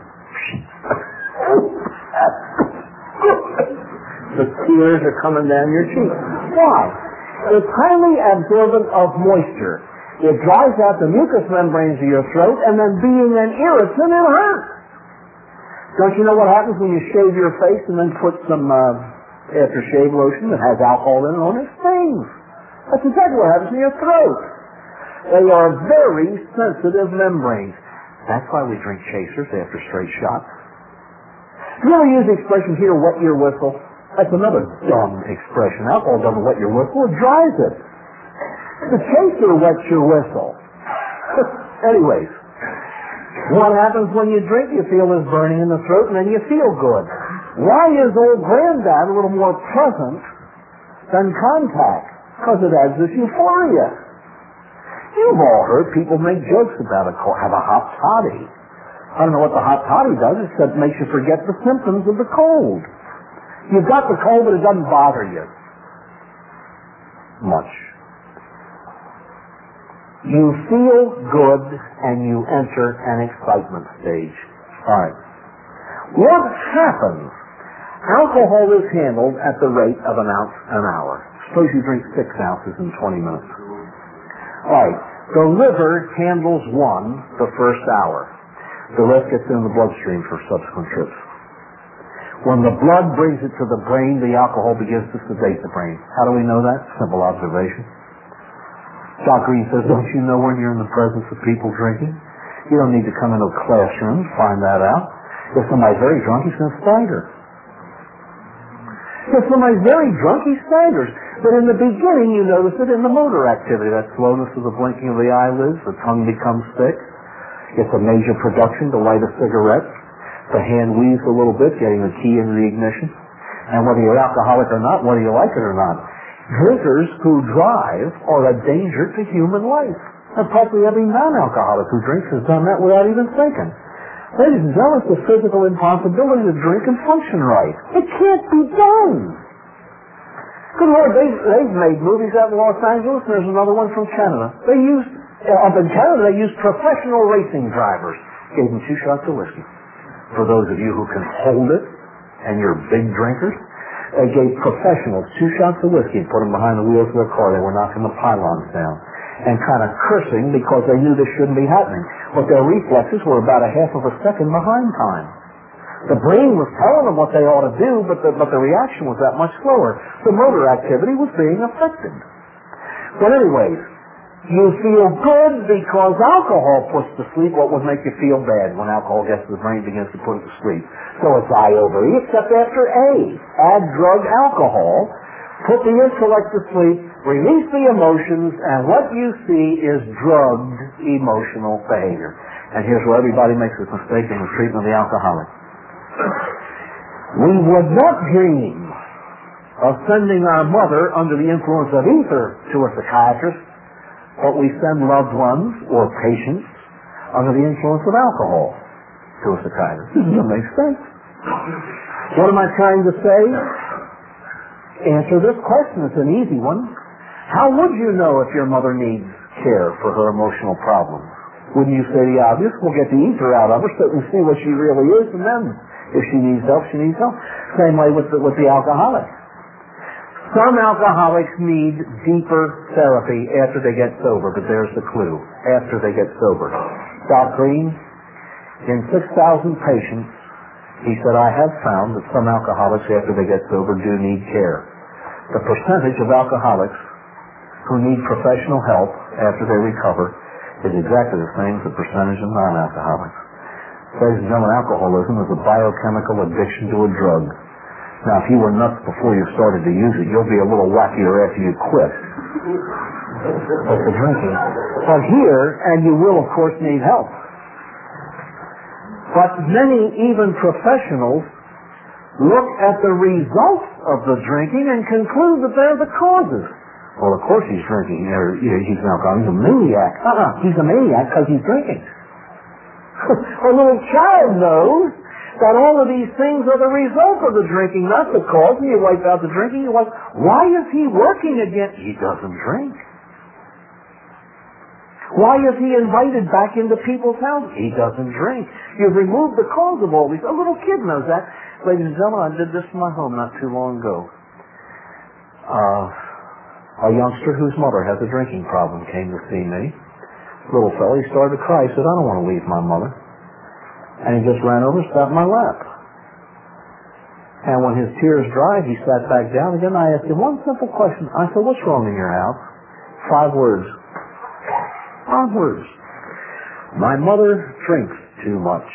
The tears are coming down your cheeks. Why? It's highly absorbent of moisture. It dries out the mucous membranes of your throat, and then being an irritant, it hurts. Don't you know what happens when you shave your face and then put some aftershave lotion that has alcohol in it on it? Stings. That's exactly what happens in your throat. They are very sensitive membranes. That's why we drink chasers after straight shots. You ever use the expression here, wet your whistle? That's another dumb expression. Alcohol doesn't wet your whistle, it dries it. The chaser wets your whistle. Anyways, what happens when you drink? You feel this burning in the throat and then you feel good. Why is old granddad a little more pleasant than contact? Because it adds this euphoria. You've all heard people make jokes about it, have a hot toddy. I don't know what the hot toddy does, except it makes you forget the symptoms of the cold. You've got the cold, but it doesn't bother you much. You feel good, and you enter an excitement stage. All right. What happens? Alcohol is handled at the rate of an ounce an hour. Suppose you drink 6 ounces in 20 minutes. All right. The liver handles 1 the first hour. The rest gets in the bloodstream for subsequent trips. When the blood brings it to the brain, the alcohol begins to sedate the brain. How do we know that? Simple observation. Doc Green says, don't you know when you're in the presence of people drinking? You don't need to come into a classroom to find that out. If somebody's very drunk, he's going to stagger. If somebody's very drunk, he staggers. But in the beginning, you notice it in the motor activity. That slowness of the blinking of the eyelids, the tongue becomes thick. It's a major production to light a cigarette. The hand weaves a little bit, getting the key into the ignition. And whether you're alcoholic or not, whether you like it or not, drinkers who drive are a danger to human life. And probably every non-alcoholic who drinks has done that without even thinking. Ladies and gentlemen, it's a physical impossibility to drink and function right. It can't be done. Good Lord, they've made movies out in Los Angeles, and there's another one from Canada. Up in Canada, they used professional racing drivers. Gave them 2 shots of whiskey. For those of you who can hold it, and you're big drinkers, they gave professionals 2 shots of whiskey and put them behind the wheels of their car. They were knocking the pylons down and kind of cursing because they knew this shouldn't be happening. But their reflexes were about a half of a second behind time. The brain was telling them what they ought to do, but the reaction was that much slower. The motor activity was being affected. But anyways, you feel good because alcohol puts to sleep what would make you feel bad. When alcohol gets to the brain, it begins to put it to sleep. So it's I over E, except after A. Add drug alcohol, put the intellect to sleep, release the emotions, and what you see is drugged emotional behavior. And here's where everybody makes this mistake in the treatment of the alcoholic. We would not dream of sending our mother under the influence of ether to a psychiatrist, but we send loved ones or patients under the influence of alcohol to a psychiatrist. This doesn't make sense. What am I trying to say? Answer this question. It's an easy one. How would you know if your mother needs care for her emotional problems? Wouldn't you say the obvious? We'll get the ether out of her so we see what she really is, and then if she needs help, she needs help. Same way with the alcoholic. Some alcoholics need deeper therapy after they get sober, but there's the clue. After they get sober. Doc Green, in 6,000 patients, he said, I have found that some alcoholics after they get sober do need care. The percentage of alcoholics who need professional help after they recover is exactly the same as the percentage of non-alcoholics. Ladies and gentlemen, alcoholism is a biochemical addiction to a drug. Now, if you were nuts before you started to use it, you'll be a little wackier after you quit. That's the drinking. But here, and you will, of course, need help. But many, even professionals, look at the results of the drinking and conclude that they're the causes. Well, of course he's drinking, or he's an alcoholic. He's a maniac. He's a maniac because he's drinking. A little child knows that all of these things are the result of the drinking, not the cause. And you wipe out the drinking, you wipe. Why is he working again? He doesn't drink. Why is he invited back into people's houses? He doesn't drink. You've removed the cause of all these. A little kid knows that. Ladies and gentlemen, I did this in my home not too long ago. A youngster whose mother has a drinking problem came to see me. Little fellow, he started to cry. He said, I don't want to leave my mother. And he just ran over and sat in my lap. And when his tears dried, he sat back down again. I asked him one simple question. I said, what's wrong in your house? 5 words. 5 words. My mother drinks too much.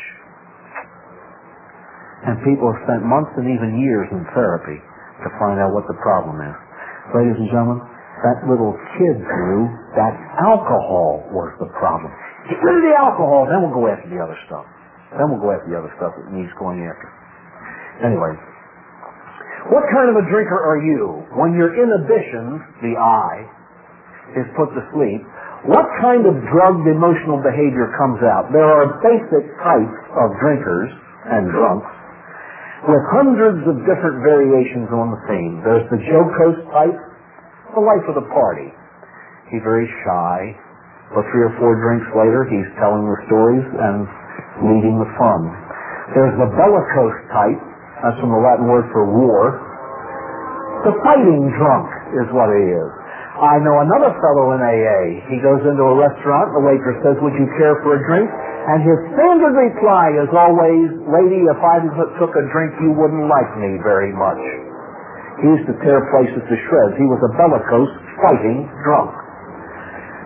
And people have spent months and even years in therapy to find out what the problem is. Ladies and gentlemen, that little kid knew that alcohol was the problem. Get rid of the alcohol, then we'll go after the other stuff. Then we'll go after the other stuff that needs going after. Anyway, what kind of a drinker are you? When your inhibition, the I, is put to sleep, what kind of drugged emotional behavior comes out? There are basic types of drinkers and drunks with hundreds of different variations on the theme. There's the jocose type, the life of the party. He's very shy, but 3 or 4 drinks later, he's telling the stories and leading the fun. There's the bellicose type. That's from the Latin word for war. The fighting drunk is what he is. I know another fellow in AA. He goes into a restaurant, the waitress says, would you care for a drink? And his standard reply is always, lady, if I took a drink, you wouldn't like me very much. He used to tear places to shreds. He was a bellicose, fighting drunk.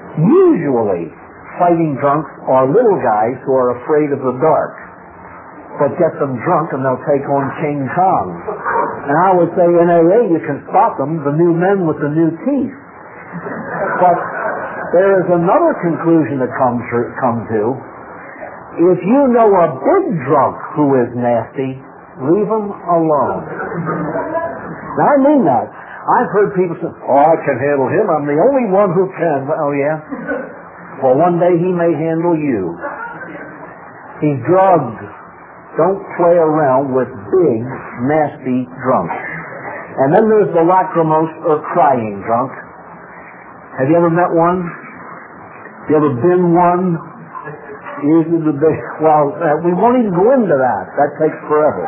Usually, fighting drunks are little guys who are afraid of the dark. but get them drunk and they'll take on King Kong. And I would say in AA you can spot them, the new men with the new teeth. But there is another conclusion to come to. If you know a big drunk who is nasty, leave him alone. Now I mean that. I've heard people say, oh, I can handle him. I'm the only one who can. Oh, yeah? Well, one day he may handle you. He's drugged. Don't play around with big, nasty drunks. And then there's the lachrymose or crying drunk. Have you ever met one? You ever been one? Well, we won't even go into that. That takes forever.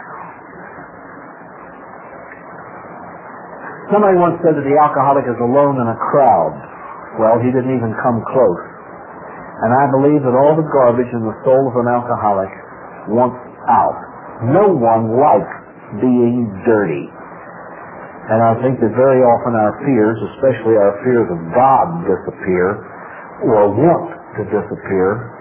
Somebody once said that the alcoholic is alone in a crowd. Well, he didn't even come close. And I believe that all the garbage in the soul of an alcoholic wants out. No one likes being dirty. And I think that very often our fears, especially our fears of God, disappear or want to disappear.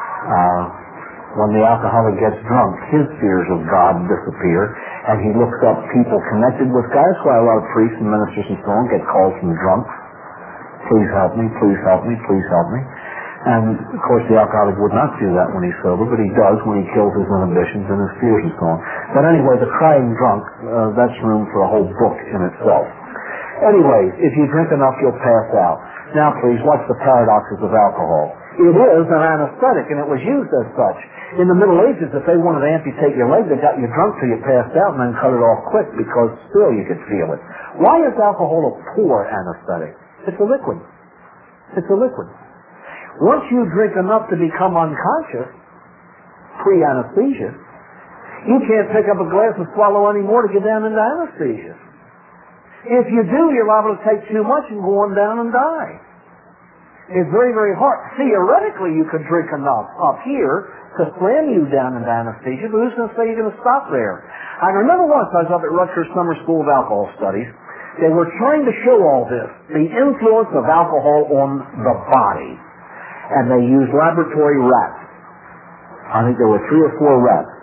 When the alcoholic gets drunk, his fears of God disappear, and he looks up people connected with God. That's why a lot of priests and ministers and so on get calls from drunks. Please help me, please help me, please help me. And, of course, the alcoholic would not do that when he's sober, but he does when he kills his inhibitions and his fears and so on. But anyway, the crying drunk, that's room for a whole book in itself. Anyway, if you drink enough, you'll pass out. Now, please, watch the paradoxes of alcohol. It is an anesthetic, and it was used as such. In the Middle Ages, if they wanted to amputate your leg, they got you drunk till you passed out and then cut it off quick because still you could feel it. Why is alcohol a poor anesthetic? It's a liquid. It's a liquid. Once you drink enough to become unconscious, pre-anesthesia, you can't pick up a glass and swallow any more to get down into anesthesia. If you do, you're liable to take too much and go on down and die. It's very, very hard. Theoretically, you could drink enough up here to slam you down into anesthesia, but who's going to say you're going to stop there? I remember once I was up at Rutgers Summer School of Alcohol Studies. They were trying to show all this, the influence of alcohol on the body. And they used laboratory rats. I think there were 3 or 4 rats.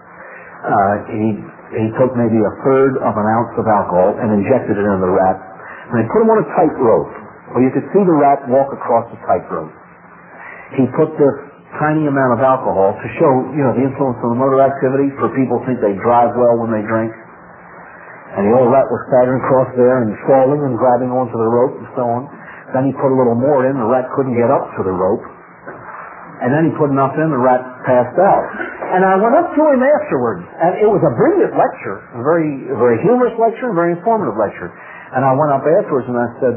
He took maybe a third of an ounce of alcohol and injected it into the rat. And they put him on a tightrope, where you could see the rat walk across the tightrope. He put this tiny amount of alcohol to show, the influence on the motor activity, for people who think they drive well when they drink. And the old rat was staggering across there and falling and grabbing onto the rope and so on. Then he put a little more in, the rat couldn't get up to the rope. And then he put enough in, the rat passed out. And I went up to him afterwards, and it was a brilliant lecture, a very, very humorous lecture, a very informative lecture. And I went up afterwards and I said,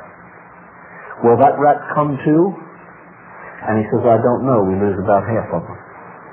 will that rat come to? And he says, I don't know. We lose about half of them.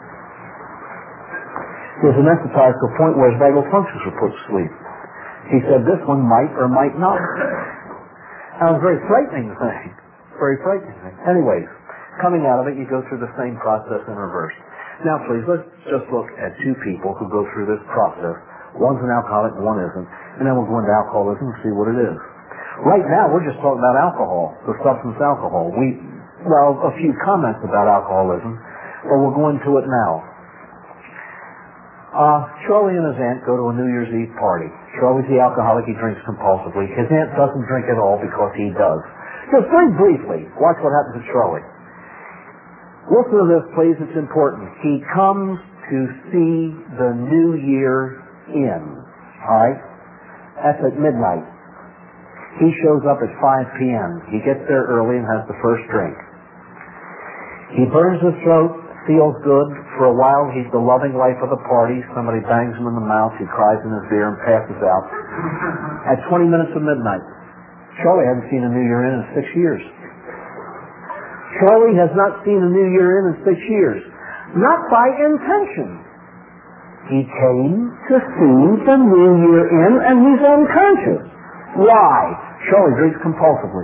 He was anesthetized to a point where his vital functions were put to sleep. He said, this one might or might not. That was a very frightening thing. Very frightening thing. Anyways, coming out of it, you go through the same process in reverse. Now, please, let's just look at 2 people who go through this process. One's an alcoholic, one isn't. And then we'll go into alcoholism and see what it is. Right now, we're just talking about alcohol, the substance alcohol. A few comments about alcoholism, but we'll go into it now. Charlie and his aunt go to a New Year's Eve party. Charlie's the alcoholic, he drinks compulsively. His aunt doesn't drink at all because he does. Just very briefly, watch what happens to Charlie. Listen to this, please, it's important. He comes to see the New Year in. Alright? That's at midnight. He shows up at 5 p.m. He gets there early and has the first drink. He burns his throat, feels good. For a while, he's the loving life of the party. Somebody bangs him in the mouth. He cries in his beer and passes out. At 20 minutes of midnight, Charlie hadn't seen a New Year in 6 years. Charlie has not seen a New Year in 6 years. Not by intention. He came to see the New Year in and he's unconscious. Why? Charlie drinks compulsively.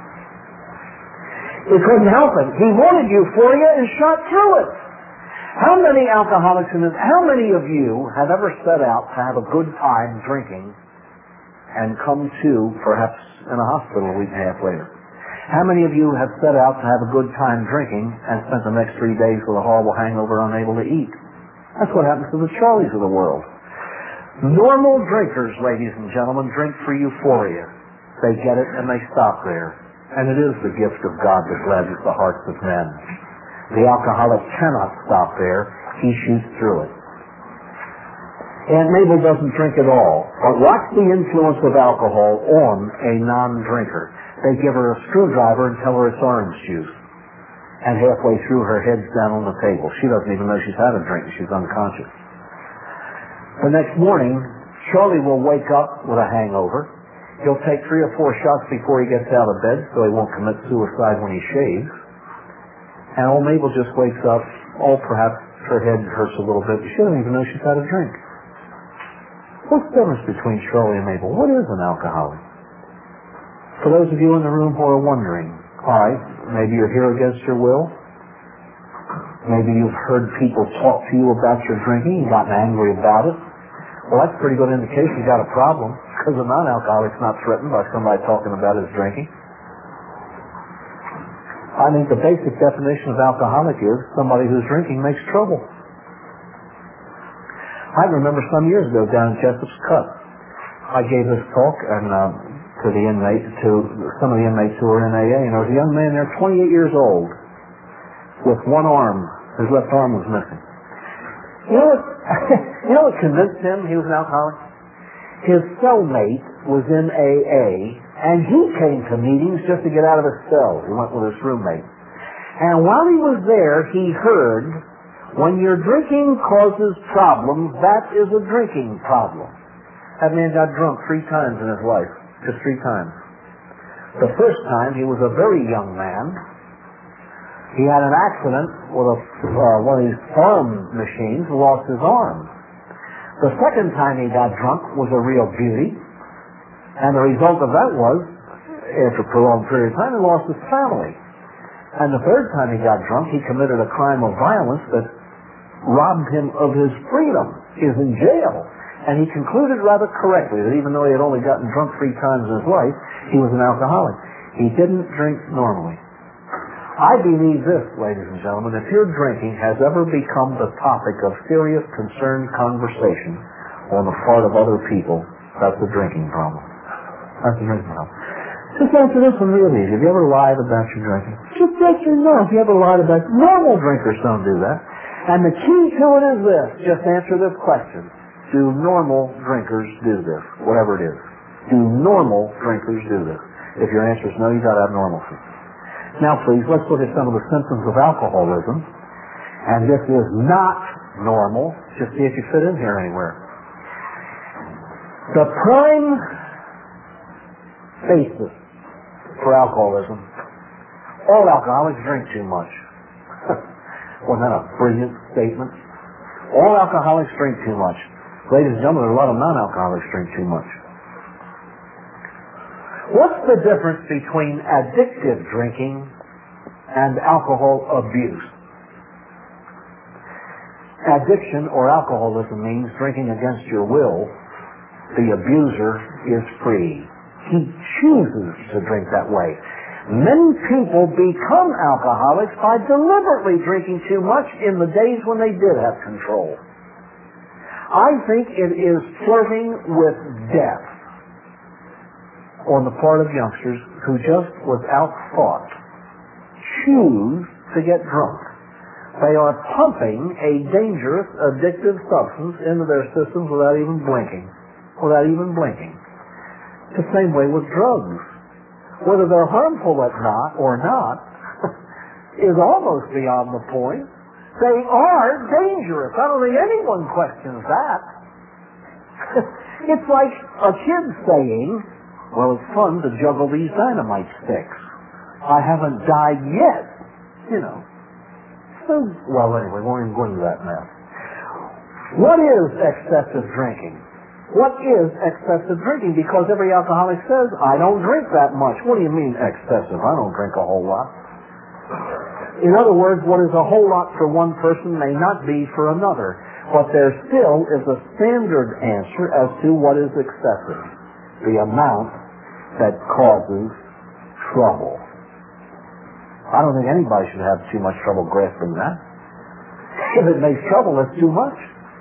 He couldn't help it. He wanted euphoria and shot through it. How many alcoholics how many of you have ever set out to have a good time drinking and come to perhaps in a hospital a week and a half later? How many of you have set out to have a good time drinking and spent the next 3 days with a horrible hangover, unable to eat? That's what happens to the Charlies of the world. Normal drinkers, ladies and gentlemen, drink for euphoria. They get it and they stop there. And it is the gift of God that gladdens the hearts of men. The alcoholic cannot stop there. He shoots through it. Aunt Mabel doesn't drink at all. But watch the influence of alcohol on a non-drinker. They give her a screwdriver and tell her it's orange juice. And halfway through, her head's down on the table. She doesn't even know she's had a drink. She's unconscious. The next morning, Charlie will wake up with a hangover. He'll take 3 or 4 shots before he gets out of bed so he won't commit suicide when he shaves. And old Mabel just wakes up. Oh, perhaps her head hurts a little bit. She doesn't even know she's had a drink. What's the difference between Charlie and Mabel? What is an alcoholic? For those of you in the room who are wondering, all right, maybe you're here against your will. Maybe you've heard people talk to you about your drinking and gotten angry about it. Well, that's a pretty good indication you got a problem, because a non-alcoholic's not threatened by somebody talking about his drinking. I think the basic definition of alcoholic is somebody who's drinking makes trouble. I remember some years ago down in Jessup's Cut, I gave this talk and to some of the inmates who were in AA, and there was a young man there, 28 years old, with one arm. His left arm was missing. You know what convinced him he was an alcoholic? His cellmate was in AA, and he came to meetings just to get out of his cell. He went with his roommate. And while he was there, he heard, when your drinking causes problems, that is a drinking problem. That man got drunk 3 times in his life. Just 3 times. The first time, he was a very young man. He had an accident with one of these farm machines and lost his arm. The second time he got drunk was a real beauty. And the result of that was, after a prolonged period of time, he lost his family. And the third time he got drunk, he committed a crime of violence that robbed him of his freedom. He was in jail. And he concluded rather correctly that even though he had only gotten drunk 3 times in his life, he was an alcoholic. He didn't drink normally. I believe this, ladies and gentlemen, if your drinking has ever become the topic of serious, concerned conversation on the part of other people, that's a drinking problem. That's a drinking problem. Just answer this one real easy. Have you ever lied about your drinking? Just yes or no. If you ever lied about it, normal drinkers don't do that. And the key to it is this. Just answer this question. Do normal drinkers do this? Whatever it is. Do normal drinkers do this? If your answer is no, you've got to have normalcy. Now, please, let's look at some of the symptoms of alcoholism. And this is not normal. Just see if you fit in here anywhere. The prime basis for alcoholism, all alcoholics drink too much. Wasn't that a brilliant statement? All alcoholics drink too much. Ladies and gentlemen, there are a lot of non-alcoholics drink too much. What's the difference between addictive drinking and alcohol abuse? Addiction or alcoholism means drinking against your will. The abuser is free. He chooses to drink that way. Many people become alcoholics by deliberately drinking too much in the days when they did have control. I think it is flirting with death on the part of youngsters who just without thought choose to get drunk. They are pumping a dangerous, addictive substance into their systems without even blinking. The same way with drugs. Whether they're harmful or not is almost beyond the point. They are dangerous. I don't think anyone questions that. It's like a kid saying, well, it's fun to juggle these dynamite sticks. I haven't died yet, So, well, anyway, we won't even go into that now. What is excessive drinking? What is excessive drinking? Because every alcoholic says, I don't drink that much. What do you mean excessive? I don't drink a whole lot. In other words, what is a whole lot for one person may not be for another. But there still is a standard answer as to what is excessive. The amount that causes trouble. I don't think anybody should have too much trouble grasping that. If it makes trouble, it's too much.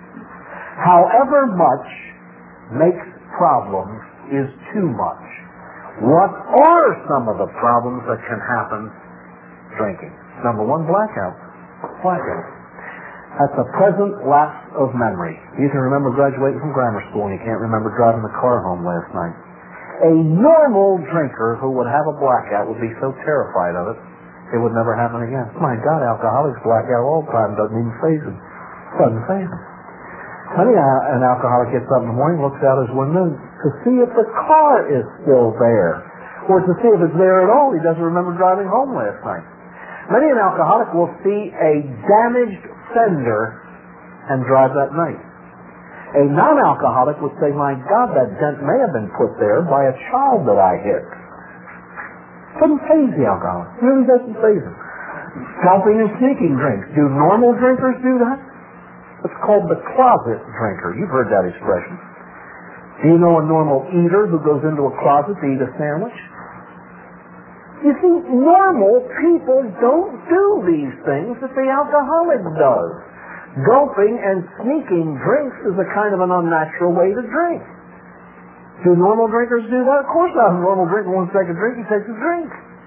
However much makes problems is too much. What are some of the problems that can happen drinking? Number one, blackout. Blackout. That's a present lapse of memory. You can remember graduating from grammar school and you can't remember driving the car home last night. A normal drinker who would have a blackout would be so terrified of it, it would never happen again. My God, alcoholics black out all the time, doesn't even faze them. Doesn't faze them. Honey, an alcoholic gets up in the morning, looks out his window to see if the car is still there, or to see if it's there at all. He doesn't remember driving home last night. Many an alcoholic will see a damaged fender and drive that night. A non-alcoholic would say, my God, that dent may have been put there by a child that I hit. Doesn't faze the alcoholic. It really doesn't faze him. Gulping and sneaking drinks. Do normal drinkers do that? It's called the closet drinker. You've heard that expression. Do you know a normal eater who goes into a closet to eat a sandwich? You see, normal people don't do these things that the alcoholic does. Gulping and sneaking drinks is a kind of an unnatural way to drink. Do normal drinkers do that? Of course not. A normal drinker wants to take a drink, he takes a drink.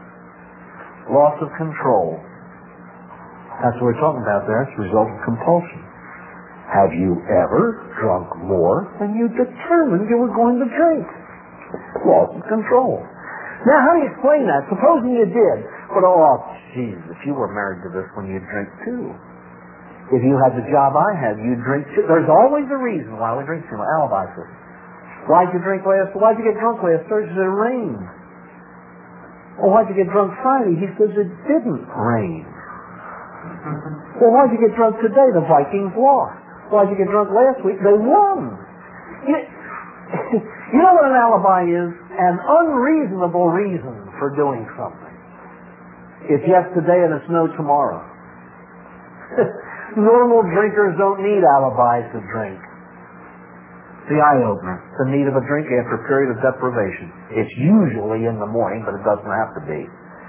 Loss of control. That's what we're talking about there. It's a result of compulsion. Have you ever drunk more than you determined you were going to drink? Loss of control. Now, how do you explain that? Supposing you did. But, oh, geez, if you were married to this one, you'd drink too. If you had the job I had, you'd drink too. There's always a reason why we drink too much. Alibi system. Why'd you drink last? Why'd you get drunk last Thursday? It rained. Well, why'd you get drunk Friday? He says it didn't rain. Well, why'd you get drunk today? The Vikings lost. Why'd you get drunk last week? They won. You know what an alibi is? An unreasonable reason for doing something. It's yes today and it's no tomorrow. Normal drinkers don't need alibis to drink. The eye-opener, the need of a drink after a period of deprivation. It's usually in the morning, but it doesn't have to be.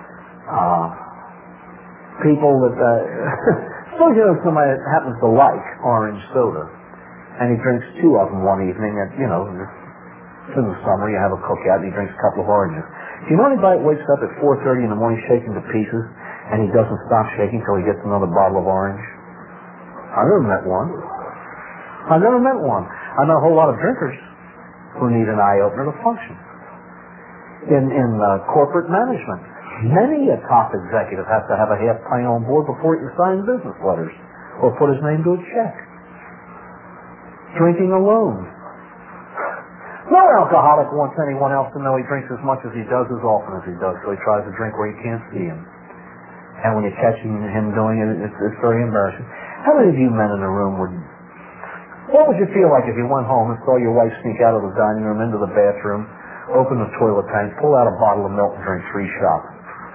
People that, suppose you know somebody that happens to like orange soda, and he drinks 2 of them one evening, and, you know, it's in the summer, you have a cookout, and he drinks a couple of oranges. Do you know anybody that wakes up at 4:30 in the morning shaking to pieces, and he doesn't stop shaking till he gets another bottle of orange? I never met one. I know a whole lot of drinkers who need an eye-opener to function. In corporate management, many a top executive has to have a half pint on board before he can sign business letters or put his name to a check. Drinking alone. No alcoholic wants anyone else to know he drinks as much as he does, as often as he does, so he tries to drink where you can't see him. And when you catch him doing it, it's very embarrassing. How many of you men in the room would... What would you feel like if you went home and saw your wife sneak out of the dining room into the bathroom, open the toilet tank, pull out a bottle of milk and drink 3 shots?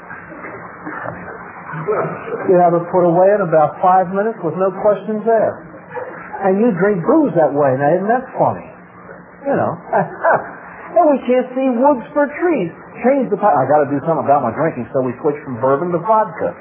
You'd have it put away in about 5 minutes with no questions asked. And you drink booze that way. Now, isn't that funny? You know. And we can't see woods for trees. Change the pipe. I got to do something about my drinking, so we switch from bourbon to vodka.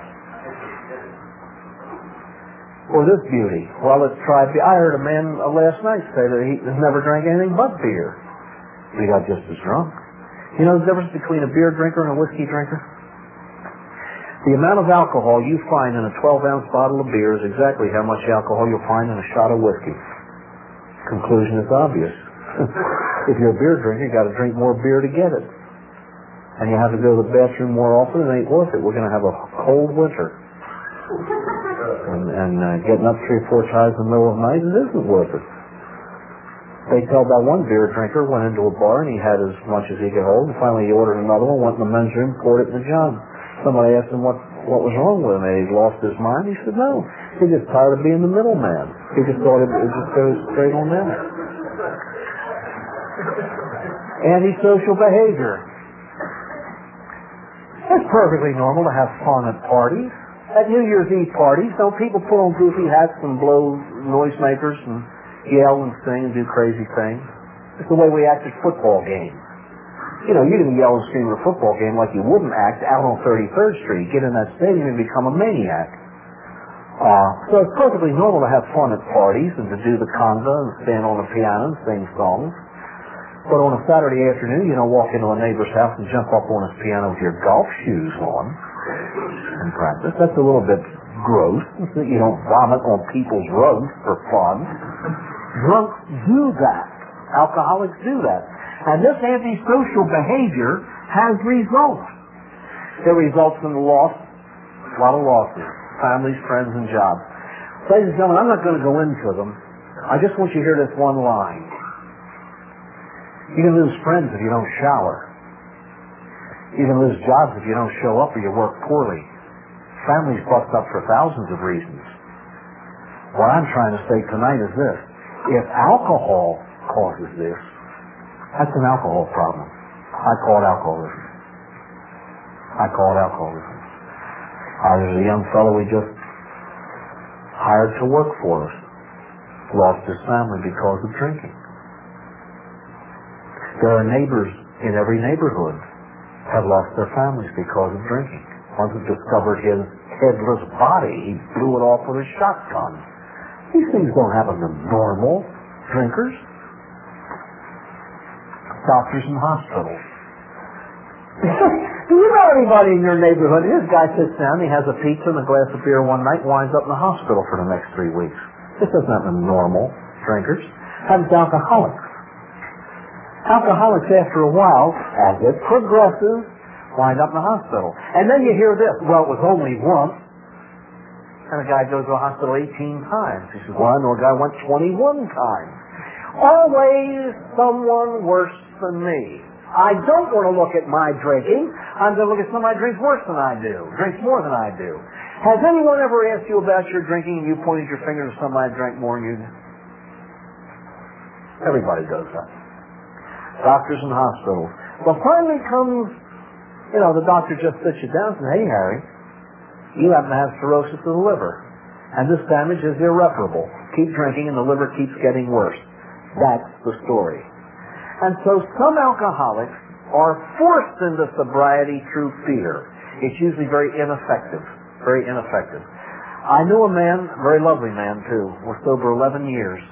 Or this beauty. Well, let's try beer. I heard a man last night say that he never drank anything but beer. He got just as drunk. You know the difference between a beer drinker and a whiskey drinker? The amount of alcohol you find in a 12-ounce bottle of beer is exactly how much alcohol you'll find in a shot of whiskey. Conclusion is obvious. If you're a beer drinker, you got to drink more beer to get it. And you have to go to the bathroom more often. It ain't worth it. We're going to have a cold winter. And getting up 3 or 4 times in the middle of the night, it isn't worth it. They tell about one beer drinker went into a bar and he had as much as he could hold, and finally he ordered another one, went in the men's room, poured it in the jug. Somebody asked him what was wrong with him, and he'd lost his mind. He said, no, he's just tired of being the middleman. He just thought it just goes straight on down. Antisocial behavior. It's perfectly normal to have fun at parties. At New Year's Eve parties, don't people put on goofy hats and blow noisemakers and yell and sing and do crazy things? It's the way we act at football games. You know, you didn't yell and scream at a football game like you wouldn't act out on 33rd Street. Get in that stadium and become a maniac. So it's perfectly normal to have fun at parties and to do the conga and stand on the piano and sing songs. But on a Saturday afternoon, you don't walk into a neighbor's house and jump up on his piano with your golf shoes on and practice. That's a little bit gross. You don't vomit on people's rugs for fun. Drunks do that. Alcoholics do that. And this antisocial behavior has results. It results in a lot of losses. Families, friends, and jobs. Ladies and gentlemen, I'm not going to go into them. I just want you to hear this one line. You can lose friends if you don't shower. You can lose jobs if you don't show up or you work poorly. Families bust up for thousands of reasons. What I'm trying to say tonight is this. If alcohol causes this, that's an alcohol problem. I call it alcoholism. There's a young fellow we just hired to work for us. Lost his family because of drinking. There are neighbors in every neighborhood have lost their families because of drinking. Once it discovered his headless body, he blew it off with a shotgun. These things don't happen to normal drinkers. Doctors and hospitals. Do you know anybody in your neighborhood? This guy sits down, he has a pizza and a glass of beer one night, winds up in the hospital for the next 3 weeks. This doesn't happen to normal drinkers. It happens to alcoholics. Alcoholics, after a while, as it progresses, wind up in the hospital. And then you hear this, well, it was only once. And a guy goes to the hospital 18 times. He says, well, I know a guy went 21 times. Always someone worse than me. I don't want to look at my drinking. I'm going to look at somebody who drinks worse than I do, drinks more than I do. Has anyone ever asked you about your drinking and you pointed your finger to somebody who drank more than you? Everybody does that. Doctors and hospitals. Well, finally comes, the doctor just sits you down and says, hey, Harry, you happen to have cirrhosis of the liver. And this damage is irreparable. Keep drinking and the liver keeps getting worse. That's the story. And so some alcoholics are forced into sobriety through fear. It's usually very ineffective. Very ineffective. I knew a man, a very lovely man too, was sober 11 years.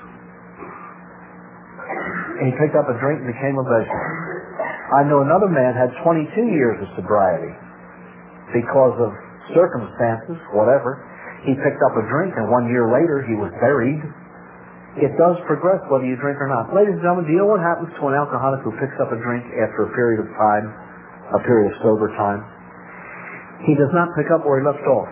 And he picked up a drink and became a vegetable. I know another man had 22 years of sobriety. Because of circumstances, whatever, he picked up a drink and 1 year later he was buried. It does progress whether you drink or not. Ladies and gentlemen, do you know what happens to an alcoholic who picks up a drink after a period of time, a period of sober time? He does not pick up where he left off.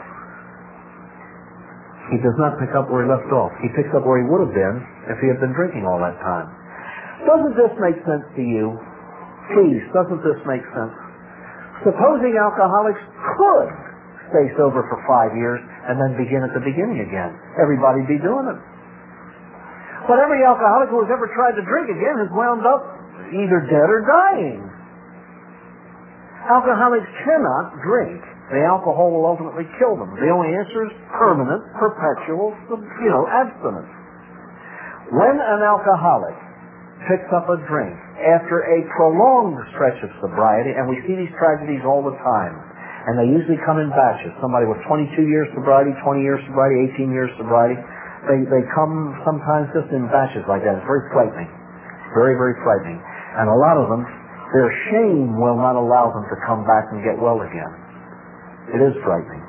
He does not pick up where he left off. He picks up where he would have been if he had been drinking all that time. Doesn't this make sense to you? Please, doesn't this make sense? Supposing alcoholics could stay sober for 5 years and then begin at the beginning again. Everybody'd be doing it. But every alcoholic who has ever tried to drink again has wound up either dead or dying. Alcoholics cannot drink. The alcohol will ultimately kill them. The only answer is permanent, perpetual, abstinence. When an alcoholic picks up a drink after a prolonged stretch of sobriety, and we see these tragedies all the time, and they usually come in batches. Somebody with 22 years sobriety, 20 years sobriety, 18 years sobriety, they come sometimes just in batches like that. It's very frightening. Very, very frightening. And a lot of them, their shame will not allow them to come back and get well again. It is frightening.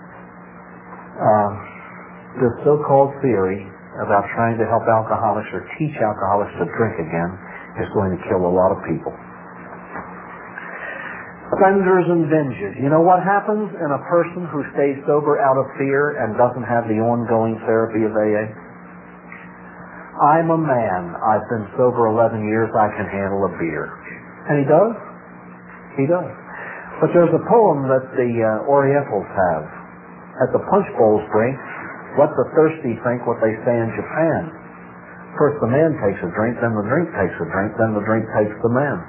This so-called theory about trying to help alcoholics or teach alcoholics to drink again is going to kill a lot of people. Offenders and binges. You know what happens in a person who stays sober out of fear and doesn't have the ongoing therapy of AA? I'm a man. I've been sober 11 years. I can handle a beer. And he does? He does. But there's a poem that the Orientals have. At the punch bowl's brink, let the thirsty think what they say in Japan. First the man takes a drink, then the drink takes a drink, then the drink takes the man.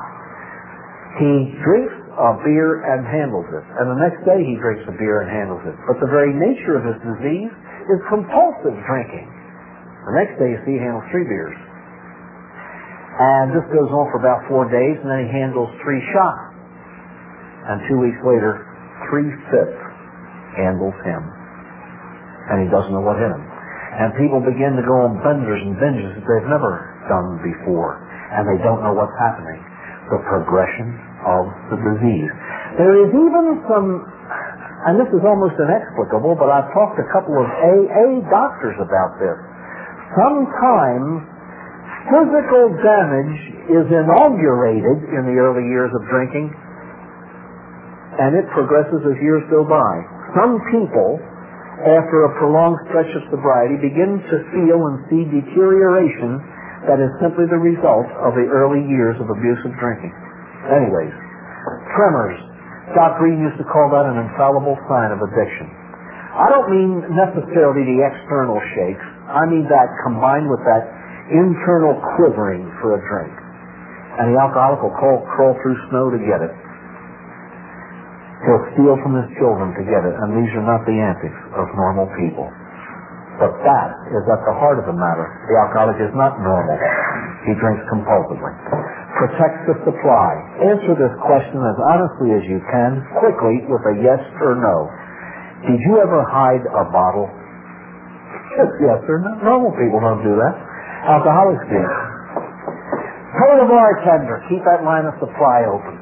He drinks a beer and handles it. And the next day he drinks a beer and handles it. But the very nature of his disease is compulsive drinking. The next day you see he handles 3 beers. And this goes on for about 4 days, and then he handles 3 shots. And 2 weeks later, 3/5 handles him. and he doesn't know what hit him. And people begin to go on benders and binges that they've never done before, and they don't know what's happening. The progression of the disease. There is even some, and this is almost inexplicable, but I've talked to a couple of AA doctors about this. Sometimes physical damage is inaugurated in the early years of drinking, and it progresses as years go by. Some people, after a prolonged stretch of sobriety, begin to feel and see deterioration that is simply the result of the early years of abusive drinking. Anyways, tremors. Doc Green used to call that an infallible sign of addiction. I don't mean necessarily the external shakes. I mean that combined with that internal quivering for a drink. And the alcoholic will crawl through snow to get it. He'll steal from his children to get it, and these are not the antics of normal people. But that is at the heart of the matter. The alcoholic is not normal. He drinks compulsively. Protect the supply. Answer this question as honestly as you can, quickly, with a yes or no. Did you ever hide a bottle? Yes or no. Normal people don't do that. Alcoholics do. Tell the bartender, keep that line of supply open.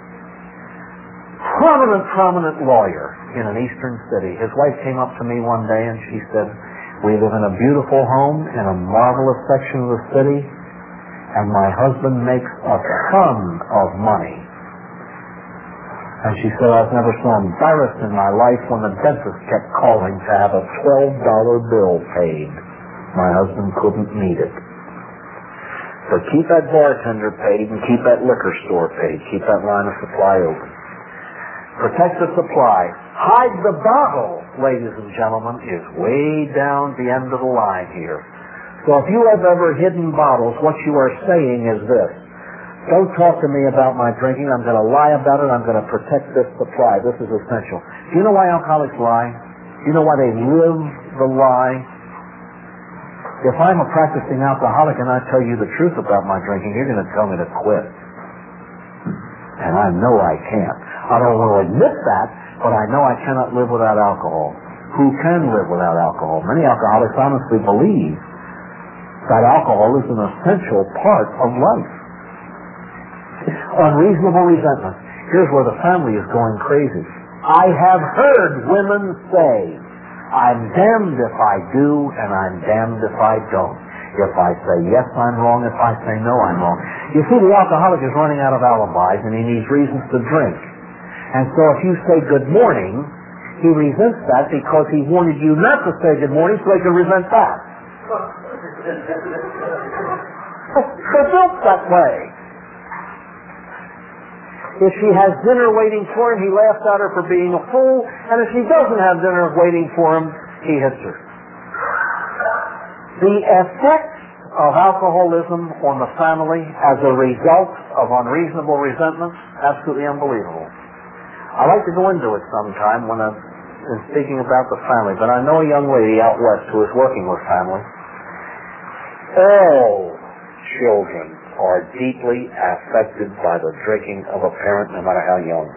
Prominent lawyer in an eastern city. His wife came up to me one day and she said, we live in a beautiful home in a marvelous section of the city, and my husband makes a ton of money. And she said, I've never so embarrassed in my life when the dentist kept calling to have a $12 bill paid. My husband couldn't meet it. So keep that bartender paid and keep that liquor store paid. Keep that line of supply open. Protect the supply. Hide the bottle, ladies and gentlemen, is way down the end of the line here. So if you have ever hidden bottles, what you are saying is this. Don't talk to me about my drinking. I'm going to lie about it. I'm going to protect this supply. This is essential. Do you know why alcoholics lie? Do you know why they live the lie? If I'm a practicing alcoholic and I tell you the truth about my drinking, you're going to tell me to quit. And I know I can't. I don't want to admit that, but I know I cannot live without alcohol. Who can live without alcohol? Many alcoholics honestly believe that alcohol is an essential part of life. Unreasonable resentment. Here's where the family is going crazy. I have heard women say, I'm damned if I do, and I'm damned if I don't. If I say yes, I'm wrong. If I say no, I'm wrong. You see, the alcoholic is running out of alibis, and he needs reasons to drink. And so if you say good morning, he resents that because he wanted you not to say good morning so he could resent that. They're built that way. If she has dinner waiting for him, he laughs at her for being a fool. And if she doesn't have dinner waiting for him, he hits her. The effects of alcoholism on the family as a result of unreasonable resentments, absolutely unbelievable. I like to go into it sometime when I'm speaking about the family, but I know a young lady out west who is working with family. All children are deeply affected by the drinking of a parent, no matter how young.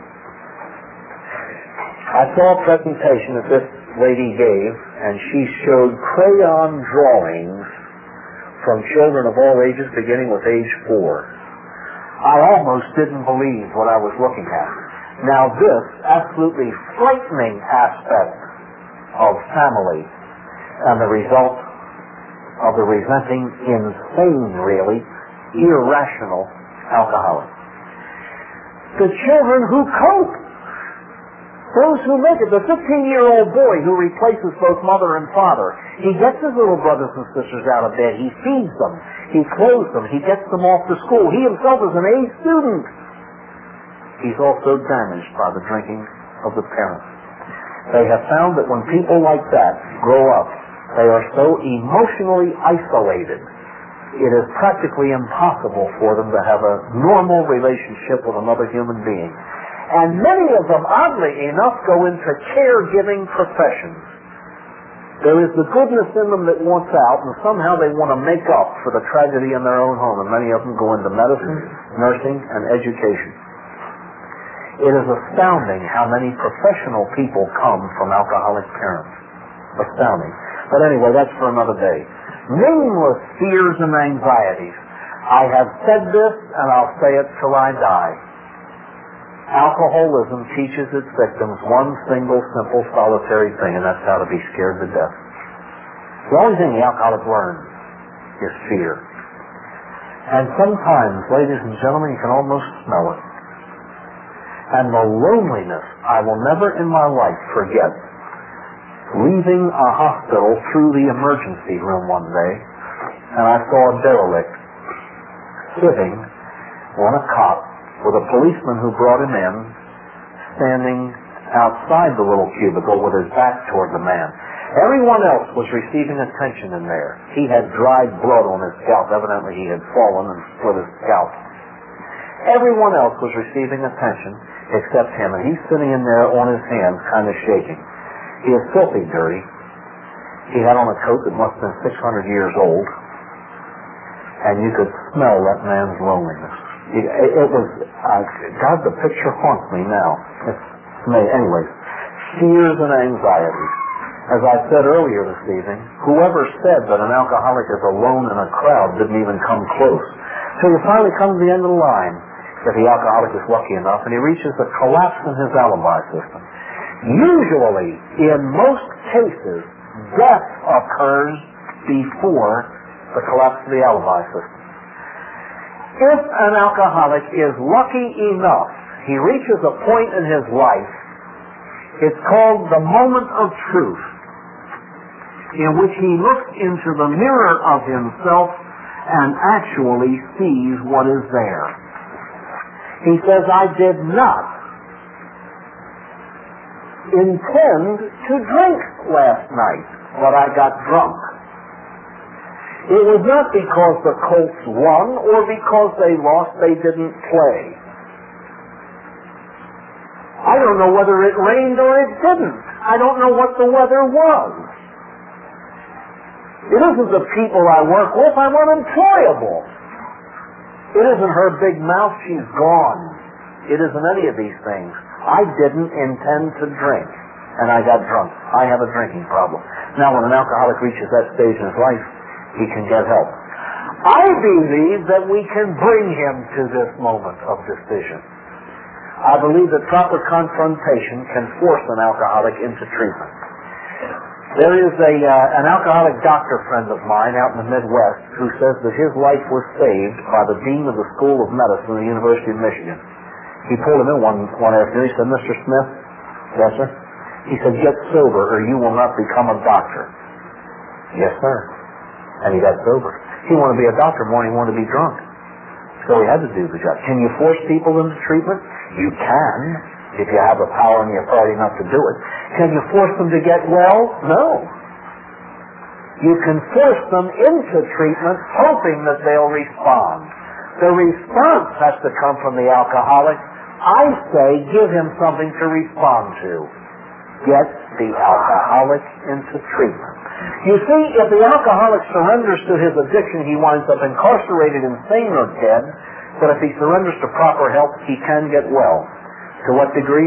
I saw a presentation that this lady gave, and she showed crayon drawings from children of all ages, beginning with age 4. I almost didn't believe what I was looking at. Now this absolutely frightening aspect of family and the result of the resenting, insane really, irrational alcoholic. The children who cope, those who make it, the 15-year-old boy who replaces both mother and father, he gets his little brothers and sisters out of bed, he feeds them, he clothes them, he gets them off to school, he himself is an A student. He's also damaged by the drinking of the parents. They have found that when people like that grow up, they are so emotionally isolated, it is practically impossible for them to have a normal relationship with another human being. And many of them, oddly enough, go into caregiving professions. There is the goodness in them that wants out, and somehow they want to make up for the tragedy in their own home, and many of them go into medicine, nursing, and education. It is astounding how many professional people come from alcoholic parents. astounding. But anyway, that's for another day. Nameless fears and anxieties. I have said this, and I'll say it till I die. Alcoholism teaches its victims one single, simple, solitary thing, and that's how to be scared to death. The only thing the alcoholic learns is fear. And sometimes, ladies and gentlemen, you can almost smell it. And the loneliness, I will never in my life forget leaving a hospital through the emergency room one day, and I saw a derelict sitting on a cot with a policeman who brought him in standing outside the little cubicle with his back toward the man. Everyone else was receiving attention in there. He had dried blood on his scalp. Evidently he had fallen and split his scalp. Everyone else was receiving attention except him, and he's sitting in there on his hands, kind of shaking. He is filthy dirty. He had on a coat that must have been 600 years old, and you could smell that man's loneliness. It was, God, the picture haunts me now. It's amazing. Anyways, fears and anxieties. As I said earlier this evening, whoever said that an alcoholic is alone in a crowd didn't even come close. So you finally come to the end of the line, if the alcoholic is lucky enough, and he reaches a collapse in his alibi system. Usually, in most cases, death occurs before the collapse of the alibi system. If an alcoholic is lucky enough, he reaches a point in his life, it's called the moment of truth, in which he looks into the mirror of himself and actually sees what is there. He says, I did not intend to drink last night, but I got drunk. It was not because the Colts won or because they lost, they didn't play. I don't know whether it rained or it didn't. I don't know what the weather was. It isn't the people I work with, I'm unemployable. It isn't her big mouth, she's gone. It isn't any of these things. I didn't intend to drink, and I got drunk. I have a drinking problem. Now, when an alcoholic reaches that stage in his life, he can get help. I believe that we can bring him to this moment of decision. I believe that proper confrontation can force an alcoholic into treatment. There is an alcoholic doctor friend of mine out in the Midwest who says that his life was saved by the dean of the School of Medicine at the University of Michigan. He pulled him in one afternoon. He said, Mr. Smith, yes, sir? He said, get sober or you will not become a doctor. Yes, sir. And he got sober. He wanted to be a doctor more than he wanted to be drunk. So he had to do the job. Can you force people into treatment? You can, if you have the power and the authority enough to do it. Can you force them to get well? No. You can force them into treatment hoping that they'll respond. The response has to come from the alcoholic. I say give him something to respond to. Get the alcoholic into treatment. You see, if the alcoholic surrenders to his addiction, he winds up incarcerated, insane, or dead. But if he surrenders to proper help, he can get well. To what degree?